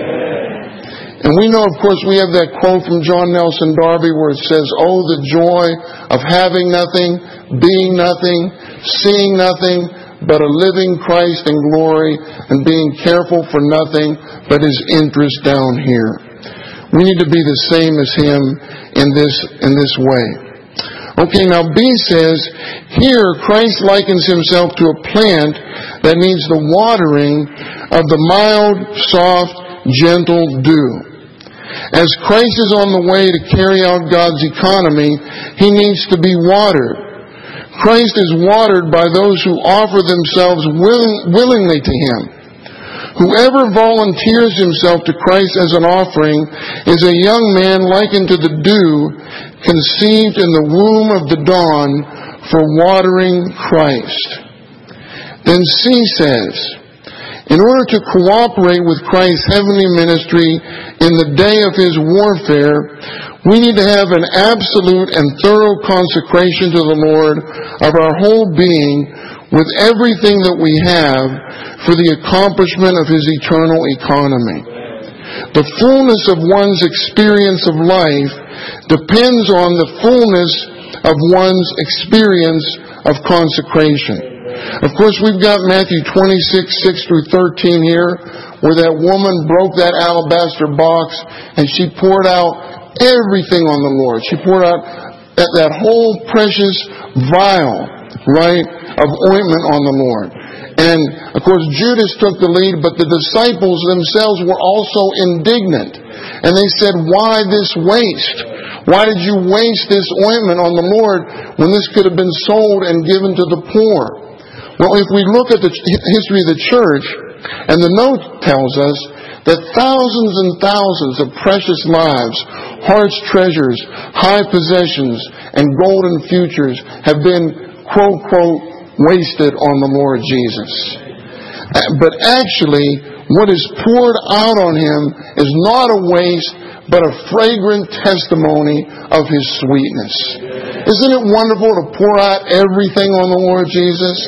And we know, of course, we have that quote from John Nelson Darby where it says, oh, the joy of having nothing, being nothing, seeing nothing, but a living Christ in glory and being careful for nothing but His interest down here. We need to be the same as Him in this, in this way. Okay, now B says, here Christ likens Himself to a plant that needs the watering of the mild, soft, gentle dew. As Christ is on the way to carry out God's economy, He needs to be watered. Christ is watered by those who offer themselves willing, willingly to Him. Whoever volunteers himself to Christ as an offering is a young man likened to the dew conceived in the womb of the dawn for watering Christ. Then C says, in order to cooperate with Christ's heavenly ministry in the day of His warfare, we need to have an absolute and thorough consecration to the Lord of our whole being with everything that we have for the accomplishment of His eternal economy. The fullness of one's experience of life depends on the fullness of one's experience of consecration. Of course, we've got Matthew twenty-six, six through thirteen here, where that woman broke that alabaster box and she poured out everything on the Lord. She poured out that, that whole precious vial, right, of ointment on the Lord. And, of course, Judas took the lead, but the disciples themselves were also indignant. And they said, why this waste? Why did you waste this ointment on the Lord when this could have been sold and given to the poor? Well, if we look at the history of the church, and the note tells us that thousands and thousands of precious lives, heart's treasures, high possessions, and golden futures have been, quote, quote, wasted on the Lord Jesus. But actually, what is poured out on Him is not a waste, but a fragrant testimony of His sweetness. Isn't it wonderful to pour out everything on the Lord Jesus?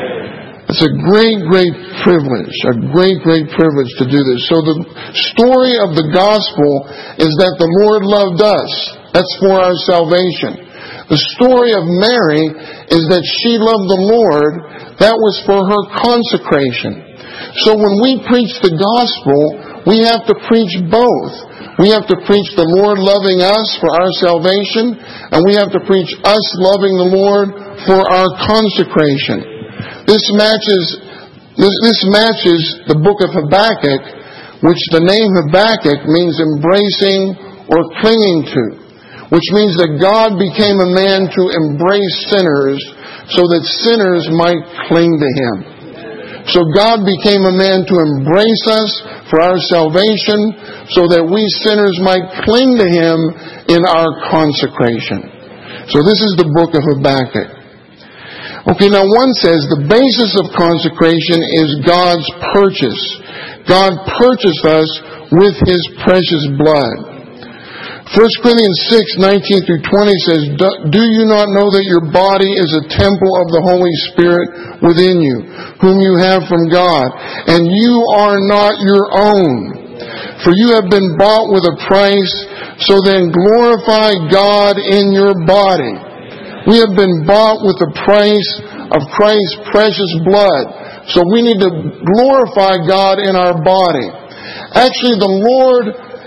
It's a great, great privilege, a great, great privilege to do this. So the story of the gospel is that the Lord loved us. That's for our salvation. The story of Mary is that she loved the Lord. That was for her consecration. So when we preach the gospel, we have to preach both. We have to preach the Lord loving us for our salvation, and we have to preach us loving the Lord for our consecration. This matches, this, this matches the book of Habakkuk, which the name Habakkuk means embracing or clinging to, which means that God became a man to embrace sinners so that sinners might cling to Him. So God became a man to embrace us for our salvation so that we sinners might cling to Him in our consecration. So this is the book of Habakkuk. Okay, now one says the basis of consecration is God's purchase. God purchased us with His precious blood. First Corinthians six, nineteen through twenty says, do you not know that your body is a temple of the Holy Spirit within you, whom you have from God, and you are not your own? For you have been bought with a price, so then glorify God in your body. We have been bought with the price of Christ's precious blood. So we need to glorify God in our body. Actually, the Lord,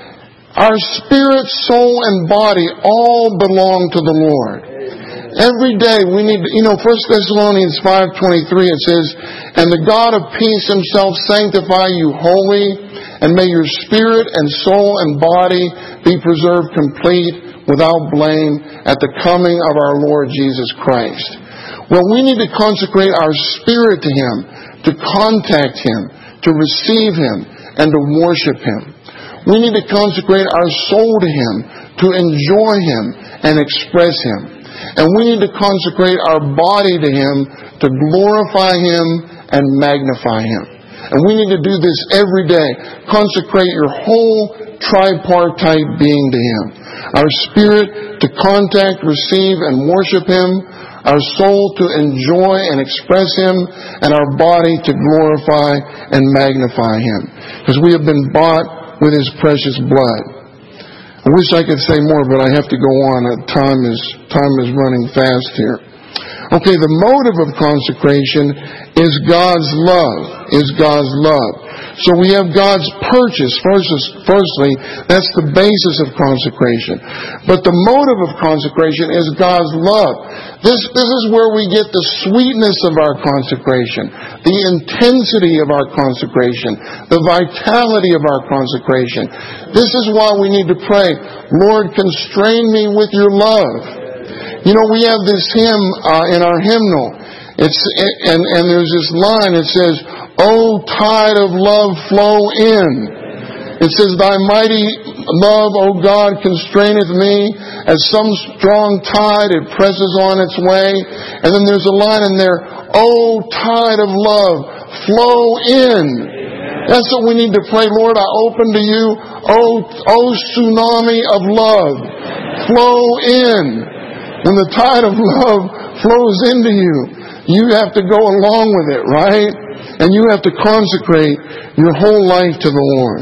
our spirit, soul, and body all belong to the Lord. Every day we need to, you know, First Thessalonians five twenty-three, it says, and the God of peace Himself sanctify you wholly, and may your spirit and soul and body be preserved complete without blame at the coming of our Lord Jesus Christ. Well, we need to consecrate our spirit to Him, to contact Him, to receive Him, and to worship Him. We need to consecrate our soul to Him, to enjoy Him and express Him. And we need to consecrate our body to Him, to glorify Him and magnify Him. And we need to do this every day. Consecrate your whole tripartite being to Him. Our spirit to contact, receive, and worship Him. Our soul to enjoy and express Him. And our body to glorify and magnify Him. Because we have been bought with His precious blood. I wish I could say more, but I have to go on. Time is, time is running fast here. Okay, the motive of consecration is God's love. Is God's love. So we have God's purchase. First, firstly, that's the basis of consecration. But the motive of consecration is God's love. This, this is where we get the sweetness of our consecration, the intensity of our consecration, the vitality of our consecration. This is why we need to pray, Lord, constrain me with your love. You know, we have this hymn uh, in our hymnal. It's and, and there's this line. It says, "O tide of love, flow in." It says, "Thy mighty love, O God, constraineth me. As some strong tide, it presses on its way." And then there's a line in there, "O tide of love, flow in." That's what we need to pray. Lord, I open to you, O, o tsunami of love, flow in. When the tide of love flows into you, you have to go along with it, right? And you have to consecrate your whole life to the Lord.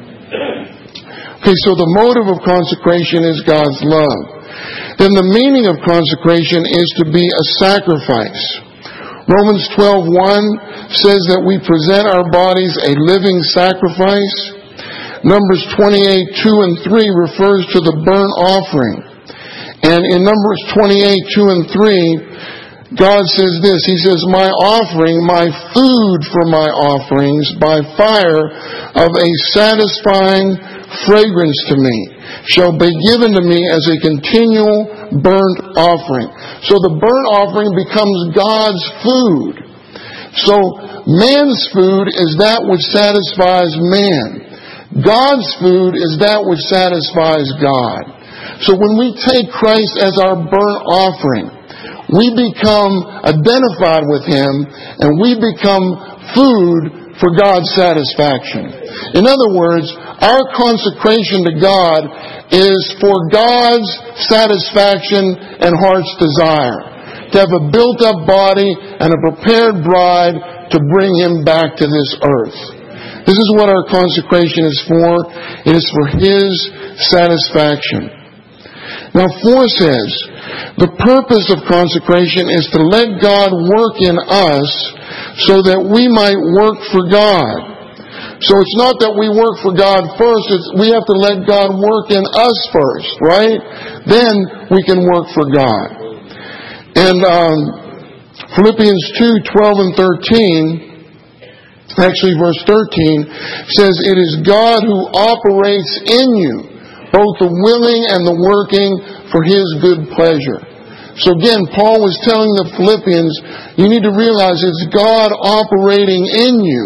Okay, so the motive of consecration is God's love. Then the meaning of consecration is to be a sacrifice. Romans twelve one says that we present our bodies a living sacrifice. Numbers twenty-eight two and three refers to the burnt offering. And in Numbers twenty-eight two and three, God says this, He says, "My offering, my food for my offerings by fire of a satisfying fragrance to me shall be given to me as a continual burnt offering." So the burnt offering becomes God's food. So man's food is that which satisfies man. God's food is that which satisfies God. So when we take Christ as our burnt offering, we become identified with Him, and we become food for God's satisfaction. In other words, our consecration to God is for God's satisfaction and heart's desire. To have a built-up body and a prepared bride to bring Him back to this earth. This is what our consecration is for. It is for His satisfaction. Now, four says, the purpose of consecration is to let God work in us so that we might work for God. So it's not that we work for God first, it's we have to let God work in us first, right? Then we can work for God. And um, Philippians two twelve and thirteen, actually verse thirteen, says, "It is God who operates in you, both the willing and the working for His good pleasure." So again, Paul was telling the Philippians, you need to realize it's God operating in you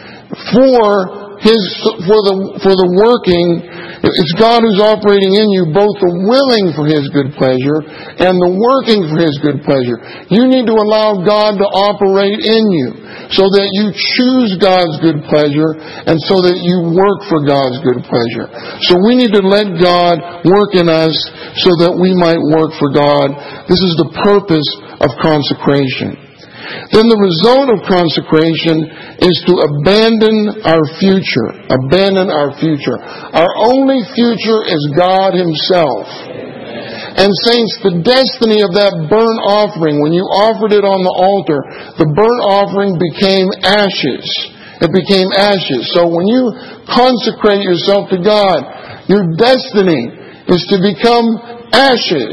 for His, for the, for the working. It's God who's operating in you, both the willing for His good pleasure and the working for His good pleasure. You need to allow God to operate in you so that you choose God's good pleasure and so that you work for God's good pleasure. So we need to let God work in us so that we might work for God. This is the purpose of consecration. Then the result of consecration is to abandon our future. Abandon our future. Our only future is God Himself. And saints, the destiny of that burnt offering, when you offered it on the altar, the burnt offering became ashes. It became ashes. So when you consecrate yourself to God, your destiny is to become ashes.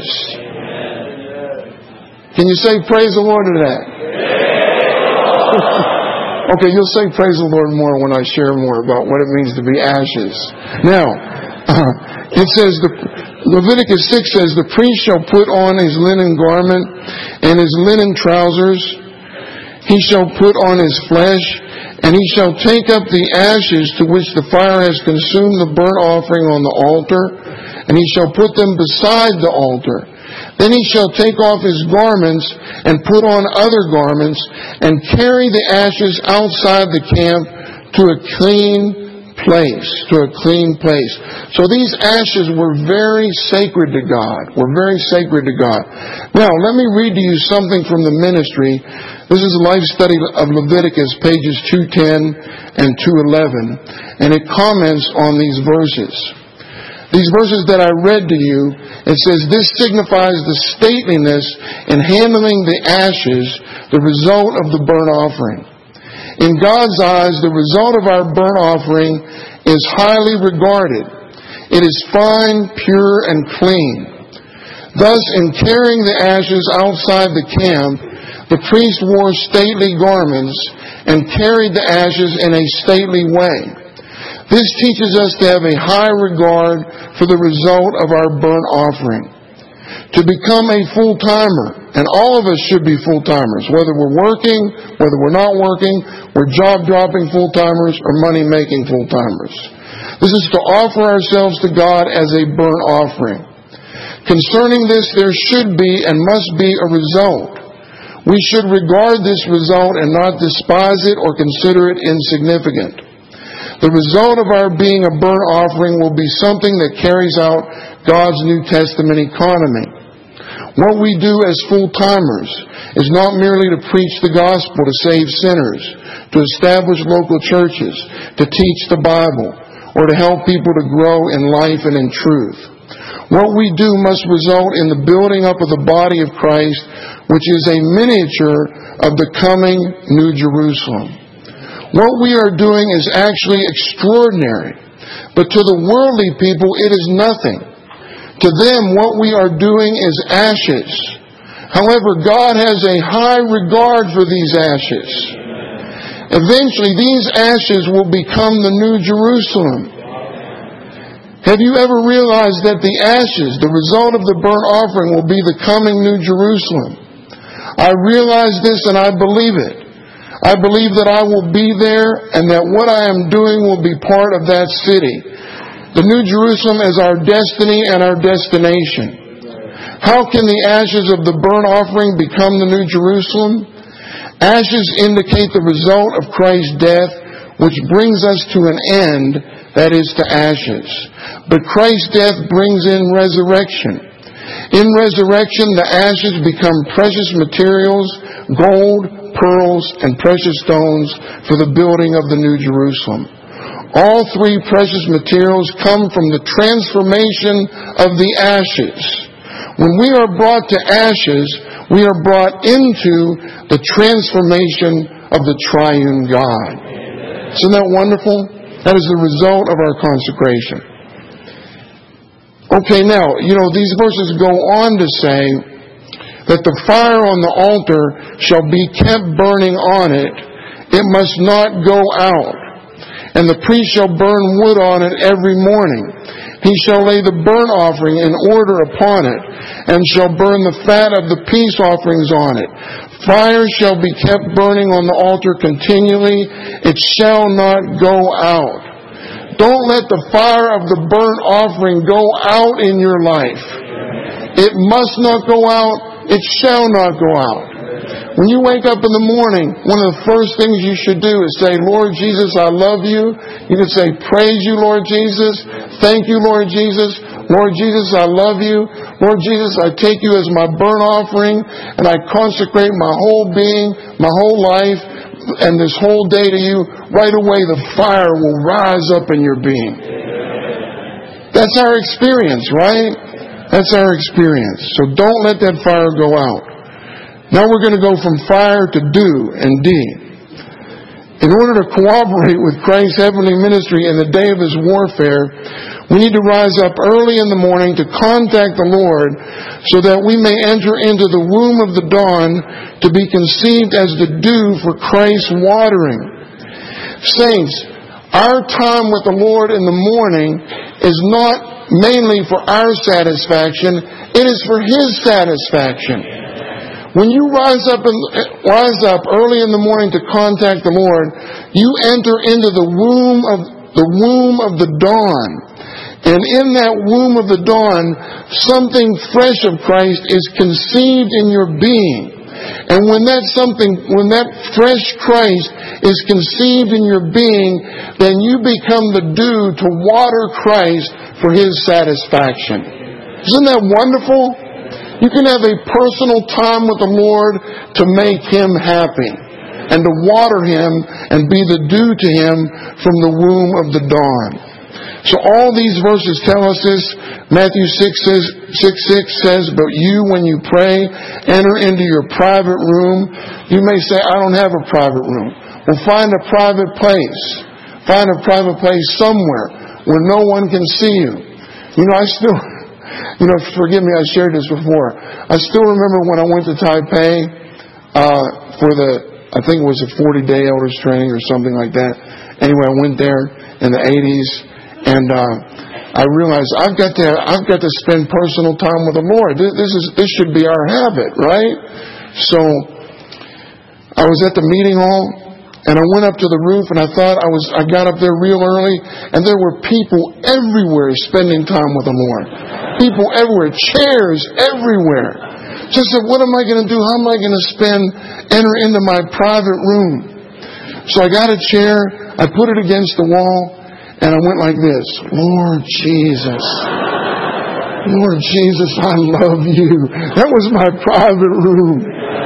Can you say praise the Lord to that? Okay, you'll say praise the Lord more when I share more about what it means to be ashes. Now, uh, it says, the, Leviticus six says, "The priest shall put on his linen garment and his linen trousers. He shall put on his flesh, and he shall take up the ashes to which the fire has consumed the burnt offering on the altar, and he shall put them beside the altar. Then he shall take off his garments and put on other garments and carry the ashes outside the camp to a clean place, to a clean place." So these ashes were very sacred to God, were very sacred to God. Now, let me read to you something from the ministry. This is a life study of Leviticus, pages two ten and two eleven, and it comments on these verses. These verses that I read to you, it says, "This signifies the stateliness in handling the ashes, the result of the burnt offering. In God's eyes, the result of our burnt offering is highly regarded. It is fine, pure, and clean. Thus, in carrying the ashes outside the camp, the priest wore stately garments and carried the ashes in a stately way. This teaches us to have a high regard for the result of our burnt offering. To become a full-timer, and all of us should be full-timers, whether we're working, whether we're not working, we're job-dropping full-timers or money-making full-timers. This is to offer ourselves to God as a burnt offering. Concerning this, there should be and must be a result. We should regard this result and not despise it or consider it insignificant. The result of our being a burnt offering will be something that carries out God's New Testament economy. What we do as full-timers is not merely to preach the gospel to save sinners, to establish local churches, to teach the Bible, or to help people to grow in life and in truth. What we do must result in the building up of the body of Christ, which is a miniature of the coming New Jerusalem. What we are doing is actually extraordinary, but to the worldly people it is nothing. To them, what we are doing is ashes. However, God has a high regard for these ashes. Eventually, these ashes will become the New Jerusalem. Have you ever realized that the ashes, the result of the burnt offering, will be the coming New Jerusalem? I realize this and I believe it. I believe that I will be there and that what I am doing will be part of that city. The New Jerusalem is our destiny and our destination. How can the ashes of the burnt offering become the New Jerusalem? Ashes indicate the result of Christ's death, which brings us to an end, that is to ashes. But Christ's death brings in resurrection. In resurrection, the ashes become precious materials, gold, pearls, and precious stones for the building of the New Jerusalem. All three precious materials come from the transformation of the ashes. When we are brought to ashes, we are brought into the transformation of the triune God. Isn't that wonderful? That is the result of our consecration. Okay, now, you know, these verses go on to say that the fire on the altar shall be kept burning on it. It must not go out. And the priest shall burn wood on it every morning. He shall lay the burnt offering in order upon it, and shall burn the fat of the peace offerings on it. Fire shall be kept burning on the altar continually. It shall not go out. Don't let the fire of the burnt offering go out in your life. It must not go out. It shall not go out. When you wake up in the morning, one of the first things you should do is say, Lord Jesus, I love you. You can say, praise you, Lord Jesus. Thank you, Lord Jesus. Lord Jesus, I love you. Lord Jesus, I take you as my burnt offering, and I consecrate my whole being, my whole life, and this whole day to you. Right away, the fire will rise up in your being. That's our experience, right? That's our experience. So don't let that fire go out. Now we're going to go from fire to do and deed. In order to cooperate with Christ's heavenly ministry in the day of His warfare, we need to rise up early in the morning to contact the Lord so that we may enter into the womb of the dawn to be conceived as the dew for Christ's watering. Saints, our time with the Lord in the morning is not mainly for our satisfaction, it is for His satisfaction. When you rise up and rise up early in the morning to contact the Lord, you enter into the womb of the womb of the dawn. And in that womb of the dawn, something fresh of Christ is conceived in your being. And when that something, when that fresh Christ is conceived in your being, then you become the dew to water Christ for His satisfaction. Isn't that wonderful? You can have a personal time with the Lord to make Him happy and to water Him and be the dew to Him from the womb of the dawn. So all these verses tell us this. Matthew six says, six, six says, but you, when you pray, enter into your private room. You may say, I don't have a private room. Well, find a private place. Find a private place somewhere where no one can see you. You know, I still, you know, forgive me, I shared this before. I still remember when I went to Taipei uh, for the, I think it was a forty-day elders training or something like that. Anyway, I went there in the eighties, and uh, I realized I've got to, I've got to spend personal time with the Lord. This, this is, this should be our habit, right? So I was at the meeting hall. And I went up to the roof, and I thought I was, I got up there real early, and there were people everywhere spending time with the Lord. People everywhere, chairs everywhere. So I said, what am I going to do? How am I going to spend, enter into my private room? So I got a chair, I put it against the wall, and I went like this, Lord Jesus. Lord Jesus, I love you. That was my private room.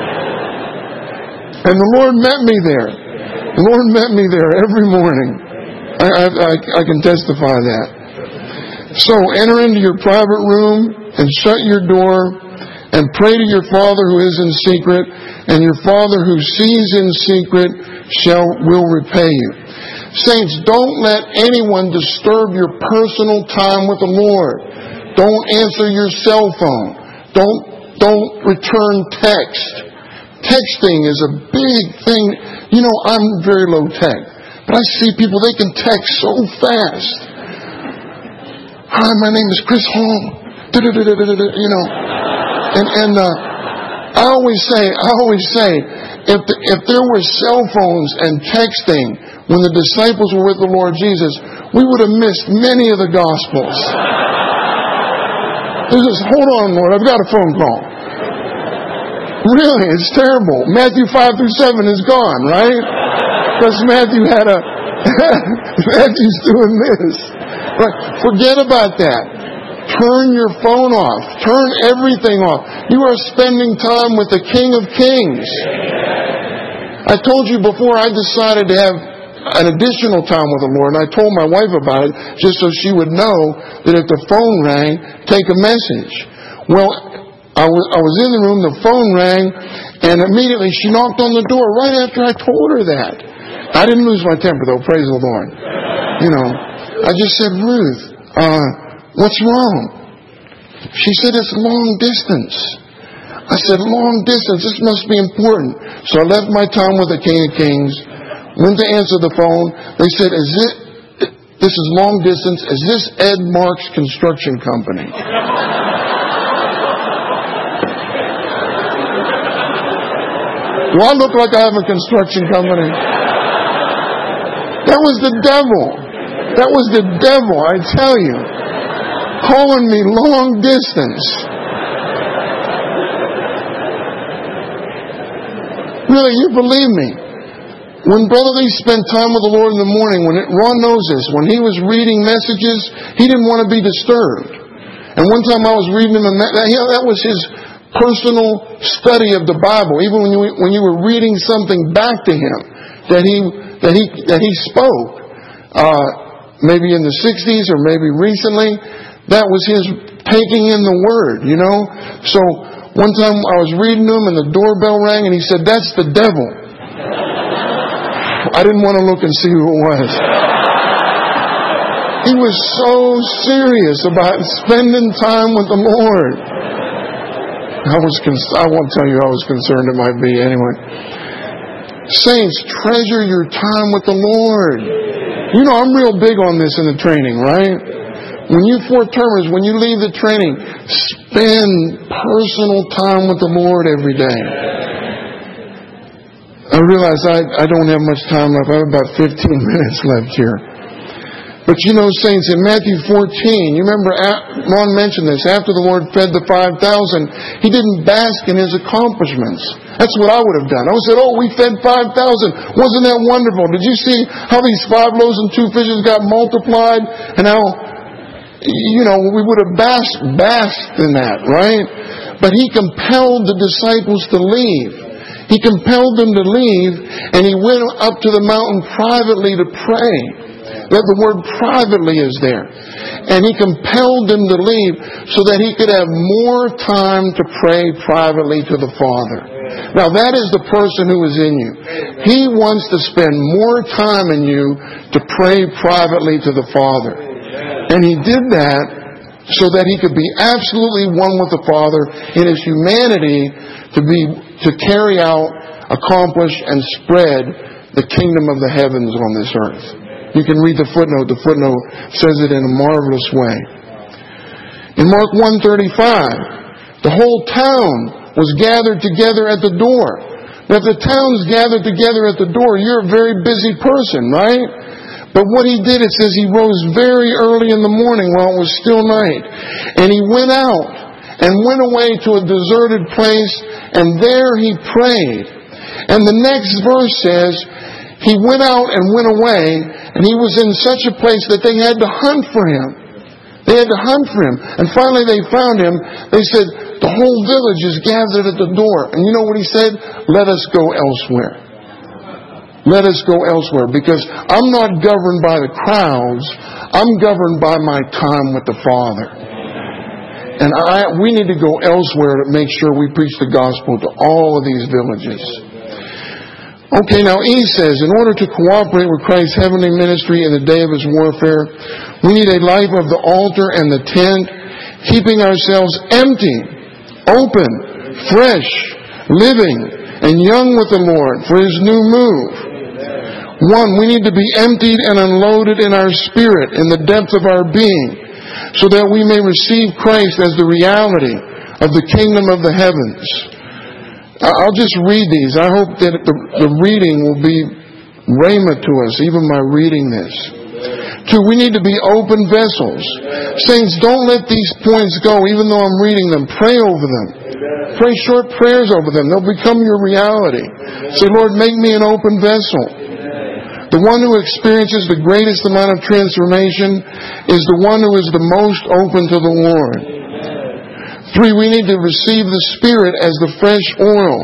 And the Lord met me there. The Lord met me there every morning. I, I, I can testify that. So enter into your private room and shut your door and pray to your Father who is in secret, and your Father who sees in secret shall will repay you. Saints, don't let anyone disturb your personal time with the Lord. Don't answer your cell phone. Don't, don't return text. Texting is a big thing. You know, I'm very low tech, but I see people, they can text so fast. Hi, my name is Chris Hall. You know, and and uh, I always say, I always say, if the, if there were cell phones and texting when the disciples were with the Lord Jesus, we would have missed many of the Gospels. There's this, hold on, Lord, I've got a phone call. Really, it's terrible. Matthew five through seven is gone, right? Because Matthew had a... Matthew's doing this. But forget about that. Turn your phone off. Turn everything off. You are spending time with the King of Kings. I told you before I decided to have an additional time with the Lord, and I told my wife about it just so she would know that if the phone rang, take a message. Well, I was, I was in the room, the phone rang, and immediately she knocked on the door right after I told her that. I didn't lose my temper, though, praise the Lord. You know, I just said, Ruth, uh, what's wrong? She said, it's long distance. I said, long distance, this must be important. So I left my time with the King of Kings, went to answer the phone. They said, is it, this is long distance, is this Ed Marks Construction Company? Do I look like I have a construction company? That was the devil. That was the devil, I tell you. Calling me long distance. Really, you believe me. When Brother Lee spent time with the Lord in the morning, when it, Ron knows this, when he was reading messages, he didn't want to be disturbed. And one time I was reading him, and that, that was his personal study of the Bible, even when you when you were reading something back to him that he that he that he spoke, uh, maybe in the sixties or maybe recently, that was his taking in the Word, you know. So one time I was reading to him, and the doorbell rang, and he said, "That's the devil." I didn't want to look and see who it was. He was so serious about spending time with the Lord. I was, I won't tell you how I was concerned it might be anyway. Saints, treasure your time with the Lord. You know, I'm real big on this in the training, right? When you four-termers, when you leave the training, spend personal time with the Lord every day. I realize I, I don't have much time left. I have about fifteen minutes left here. But you know, saints, in Matthew fourteen, you remember, Ron mentioned this, after the Lord fed the five thousand, He didn't bask in His accomplishments. That's what I would have done. I would have said, oh, we fed five thousand. Wasn't that wonderful? Did you see how these five loaves and two fishes got multiplied? And how, you know, we would have basked, basked in that, right? But He compelled the disciples to leave. He compelled them to leave, and He went up to the mountain privately to pray. That the word privately is there. And He compelled them to leave so that He could have more time to pray privately to the Father. Now that is the person who is in you. He wants to spend more time in you to pray privately to the Father. And He did that so that He could be absolutely one with the Father in His humanity to be to carry out, accomplish, and spread the kingdom of the heavens on this earth. You can read the footnote. The footnote says it in a marvelous way. In Mark one thirty-five, the whole town was gathered together at the door. Now, if the town's gathered together at the door, you're a very busy person, right? But what He did, it says He rose very early in the morning while it was still night. And He went out and went away to a deserted place, and there He prayed. And the next verse says, He went out and went away, and He was in such a place that they had to hunt for Him. They had to hunt for Him. And finally they found Him. They said, the whole village is gathered at the door. And you know what He said? Let us go elsewhere. Let us go elsewhere. Because I'm not governed by the crowds. I'm governed by my time with the Father. And I, we need to go elsewhere to make sure we preach the gospel to all of these villages. Okay, now E says, in order to cooperate with Christ's heavenly ministry in the day of His warfare, we need a life of the altar and the tent, keeping ourselves empty, open, fresh, living, and young with the Lord for His new move. One, we need to be emptied and unloaded in our spirit, in the depth of our being, so that we may receive Christ as the reality of the kingdom of the heavens. I'll just read these. I hope that the, the reading will be rhema to us, even by reading this. Two, we need to be open vessels. Saints, don't let these points go, even though I'm reading them. Pray over them. Pray short prayers over them. They'll become your reality. Say, Lord, make me an open vessel. The one who experiences the greatest amount of transformation is the one who is the most open to the Lord. Three, we need to receive the Spirit as the fresh oil.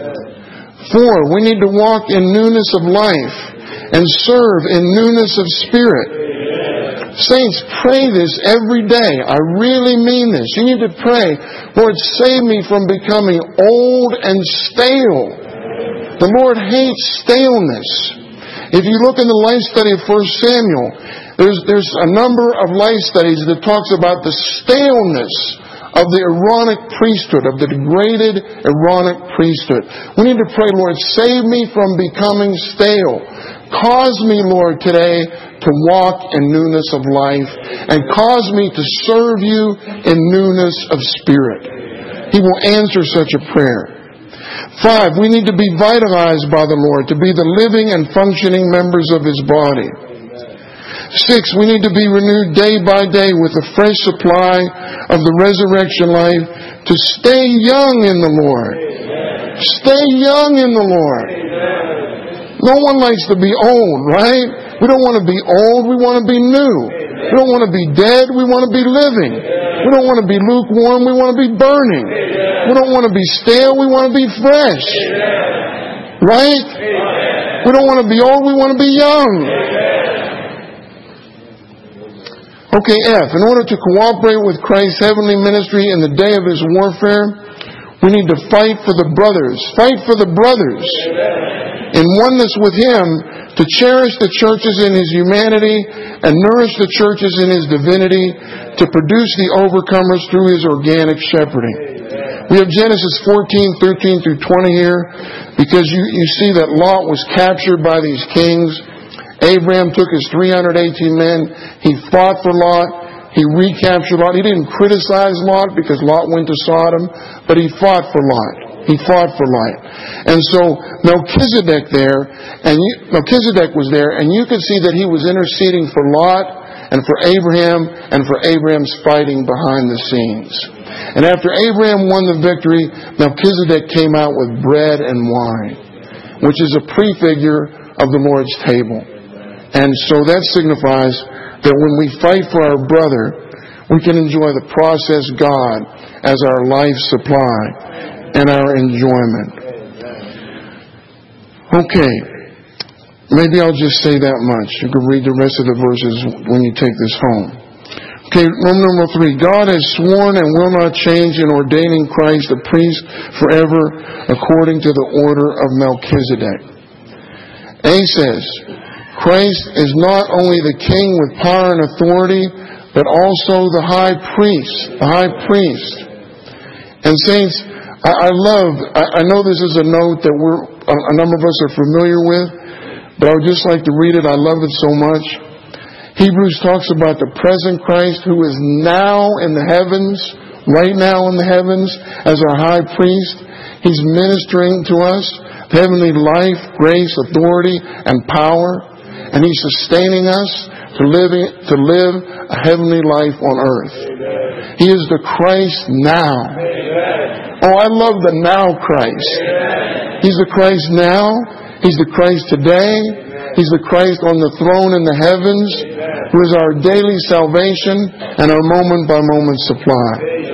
Four, we need to walk in newness of life and serve in newness of spirit. Saints, pray this every day. I really mean this. You need to pray, Lord, save me from becoming old and stale. The Lord hates staleness. If you look in the life study of First Samuel, there's, there's a number of life studies that talks about the staleness of the Aaronic priesthood, of the degraded Aaronic priesthood. We need to pray, Lord, save me from becoming stale. Cause me, Lord, today to walk in newness of life, and cause me to serve You in newness of spirit. He will answer such a prayer. Five, we need to be vitalized by the Lord, to be the living and functioning members of His body. Six, we need to be renewed day by day with a fresh supply of the resurrection life to stay young in the Lord. Stay young in the Lord. No one likes to be old, right? We don't want to be old, we want to be new. We don't want to be dead, we want to be living. We don't want to be lukewarm, we want to be burning. We don't want to be stale, we want to be fresh. Right? We don't want to be old, we want to be young. Okay, F. In order to cooperate with Christ's heavenly ministry in the day of His warfare, we need to fight for the brothers. Fight for the brothers. In oneness with Him, to cherish the churches in His humanity and nourish the churches in His divinity, to produce the overcomers through His organic shepherding. We have Genesis fourteen, thirteen through twenty here, because you, you see that Lot was captured by these kings. Abraham took his three hundred eighteen men. He fought for Lot. He recaptured Lot. He didn't criticize Lot because Lot went to Sodom, but he fought for Lot. He fought for Lot. And so Melchizedek there, and you, Melchizedek was there, and you could see that he was interceding for Lot and for Abraham and for Abraham's fighting behind the scenes. And after Abraham won the victory, Melchizedek came out with bread and wine, which is a prefigure of the Lord's table. And so that signifies that when we fight for our brother, we can enjoy the process God as our life supply and our enjoyment. Okay. Maybe I'll just say that much. You can read the rest of the verses when you take this home. Okay, Roman numeral three. God has sworn and will not change in ordaining Christ a priest forever according to the order of Melchizedek. A says, Christ is not only the king with power and authority, but also the high priest. The high priest. And saints, I, I love, I, I know this is a note that we're, a, a number of us are familiar with, but I would just like to read it. I love it so much. Hebrews talks about the present Christ who is now in the heavens, right now in the heavens, as our high priest. He's ministering to us heavenly life, grace, authority, and power. And He's sustaining us to live, to live a heavenly life on earth. Amen. He is the Christ now. Amen. Oh, I love the now Christ. Amen. He's the Christ now. He's the Christ today. He's the Christ on the throne in the heavens, who is our daily salvation and our moment-by-moment supply.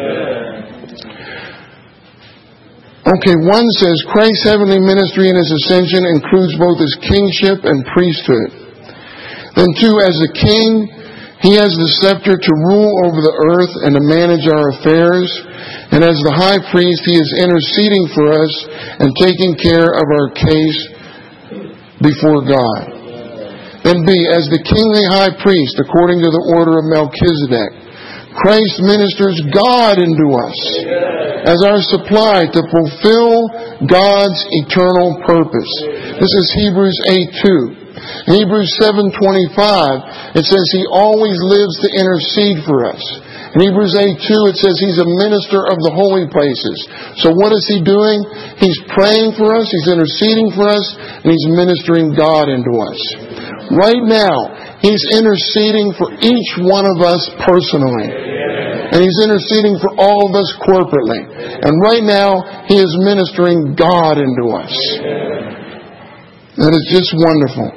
Okay, one says, Christ's heavenly ministry and His ascension includes both His kingship and priesthood. Then two, as a king, He has the scepter to rule over the earth and to manage our affairs. And as the high priest, He is interceding for us and taking care of our case before God. Then B, as the kingly high priest, according to the order of Melchizedek, Christ ministers God into us as our supply to fulfill God's eternal purpose. This is Hebrews eight two. In Hebrews seven twenty-five, it says He always lives to intercede for us. In Hebrews eight two, it says He's a minister of the holy places. So what is He doing? He's praying for us, He's interceding for us, and He's ministering God into us. Right now, He's interceding for each one of us personally. And He's interceding for all of us corporately. And right now, He is ministering God into us. That is just wonderful.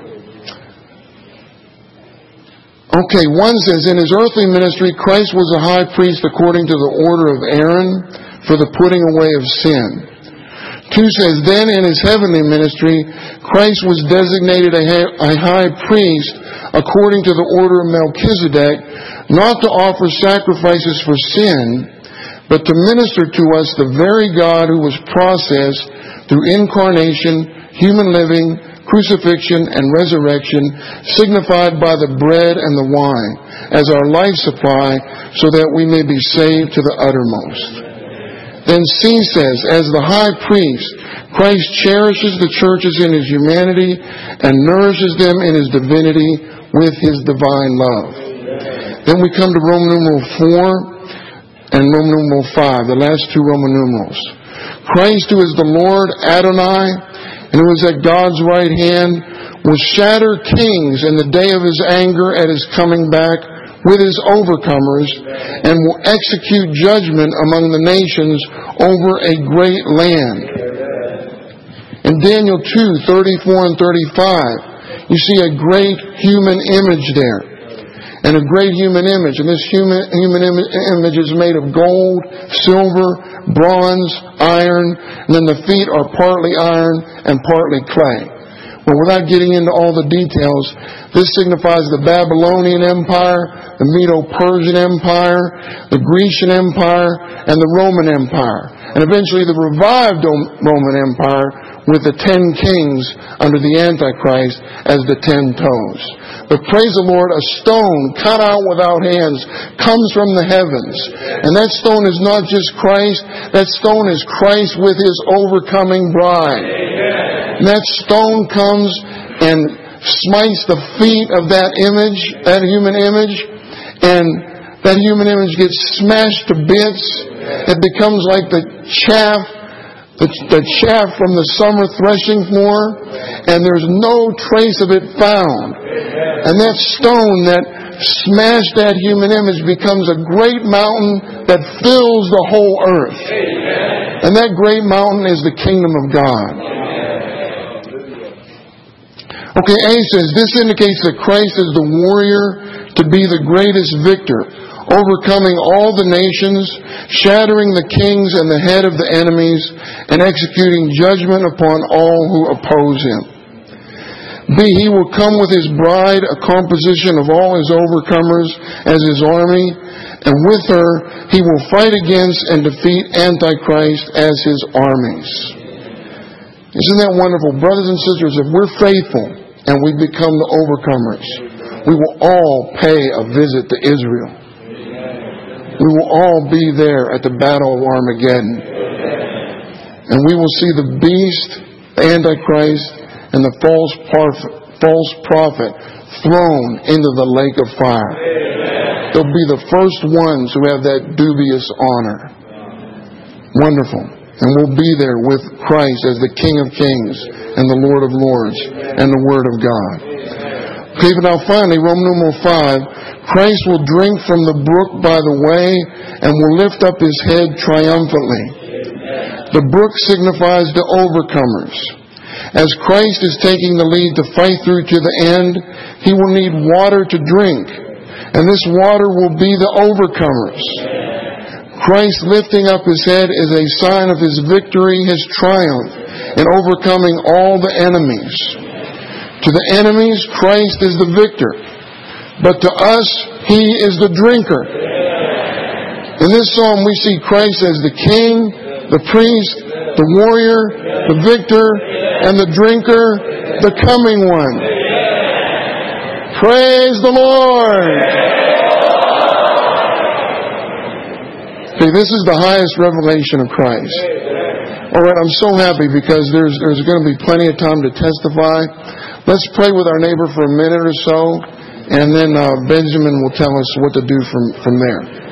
Okay, one says, in His earthly ministry, Christ was a high priest according to the order of Aaron for the putting away of sin. Two says, then in His heavenly ministry, Christ was designated a high priest according to the order of Melchizedek, not to offer sacrifices for sin, but to minister to us the very God who was processed through incarnation, human living, crucifixion, and resurrection, signified by the bread and the wine, as our life supply, so that we may be saved to the uttermost. Then C says, as the high priest, Christ cherishes the churches in His humanity and nourishes them in His divinity with His divine love. Then we come to Roman numeral four and Roman numeral five, the last two Roman numerals. Christ, who is the Lord Adonai, and who is at God's right hand, will shatter kings in the day of His anger at His coming back with His overcomers, and will execute judgment among the nations over a great land. In Daniel two, thirty-four and thirty-five, you see a great human image there. And a great human image. And this human, human im- image is made of gold, silver, bronze, iron, and then the feet are partly iron and partly clay. Well, without getting into all the details, this signifies the Babylonian Empire, the Medo-Persian Empire, the Grecian Empire, and the Roman Empire. And eventually the revived Roman Empire with the ten kings under the Antichrist as the ten toes. But praise the Lord, a stone cut out without hands comes from the heavens. And that stone is not just Christ, that stone is Christ with His overcoming bride. And that stone comes and smites the feet of that image, that human image, and that human image gets smashed to bits. It becomes like the chaff, the, the chaff from the summer threshing floor, and there's no trace of it found. And that stone that smashed that human image becomes a great mountain that fills the whole earth. And that great mountain is the kingdom of God. Okay, A says, this indicates that Christ is the warrior to be the greatest victor, overcoming all the nations, shattering the kings and the head of the enemies, and executing judgment upon all who oppose Him. B. He will come with his bride, a composition of all his overcomers as his army, and with her he will fight against and defeat Antichrist as his armies. Isn't that wonderful? Brothers and sisters, if we're faithful and we become the overcomers, we will all pay a visit to Israel. We will all be there at the Battle of Armageddon. And we will see the beast, the Antichrist, and the false prophet, false prophet thrown into the lake of fire. They'll be the first ones who have that dubious honor. Wonderful. And we'll be there with Christ as the King of Kings and the Lord of Lords and the Word of God. Okay, but now finally, Roman numeral five, Christ will drink from the brook by the way and will lift up his head triumphantly. The brook signifies the overcomers. As Christ is taking the lead to fight through to the end, he will need water to drink. And this water will be the overcomers. Christ lifting up his head is a sign of his victory, his triumph, in overcoming all the enemies. To the enemies, Christ is the victor. But to us, he is the drinker. In this psalm, we see Christ as the king, the priest, the warrior, the victor, and the drinker, the coming one. Praise the Lord! Okay, this is the highest revelation of Christ. Alright, I'm so happy because there's there's going to be plenty of time to testify. Let's pray with our neighbor for a minute or so, and then uh, Benjamin will tell us what to do from, from there.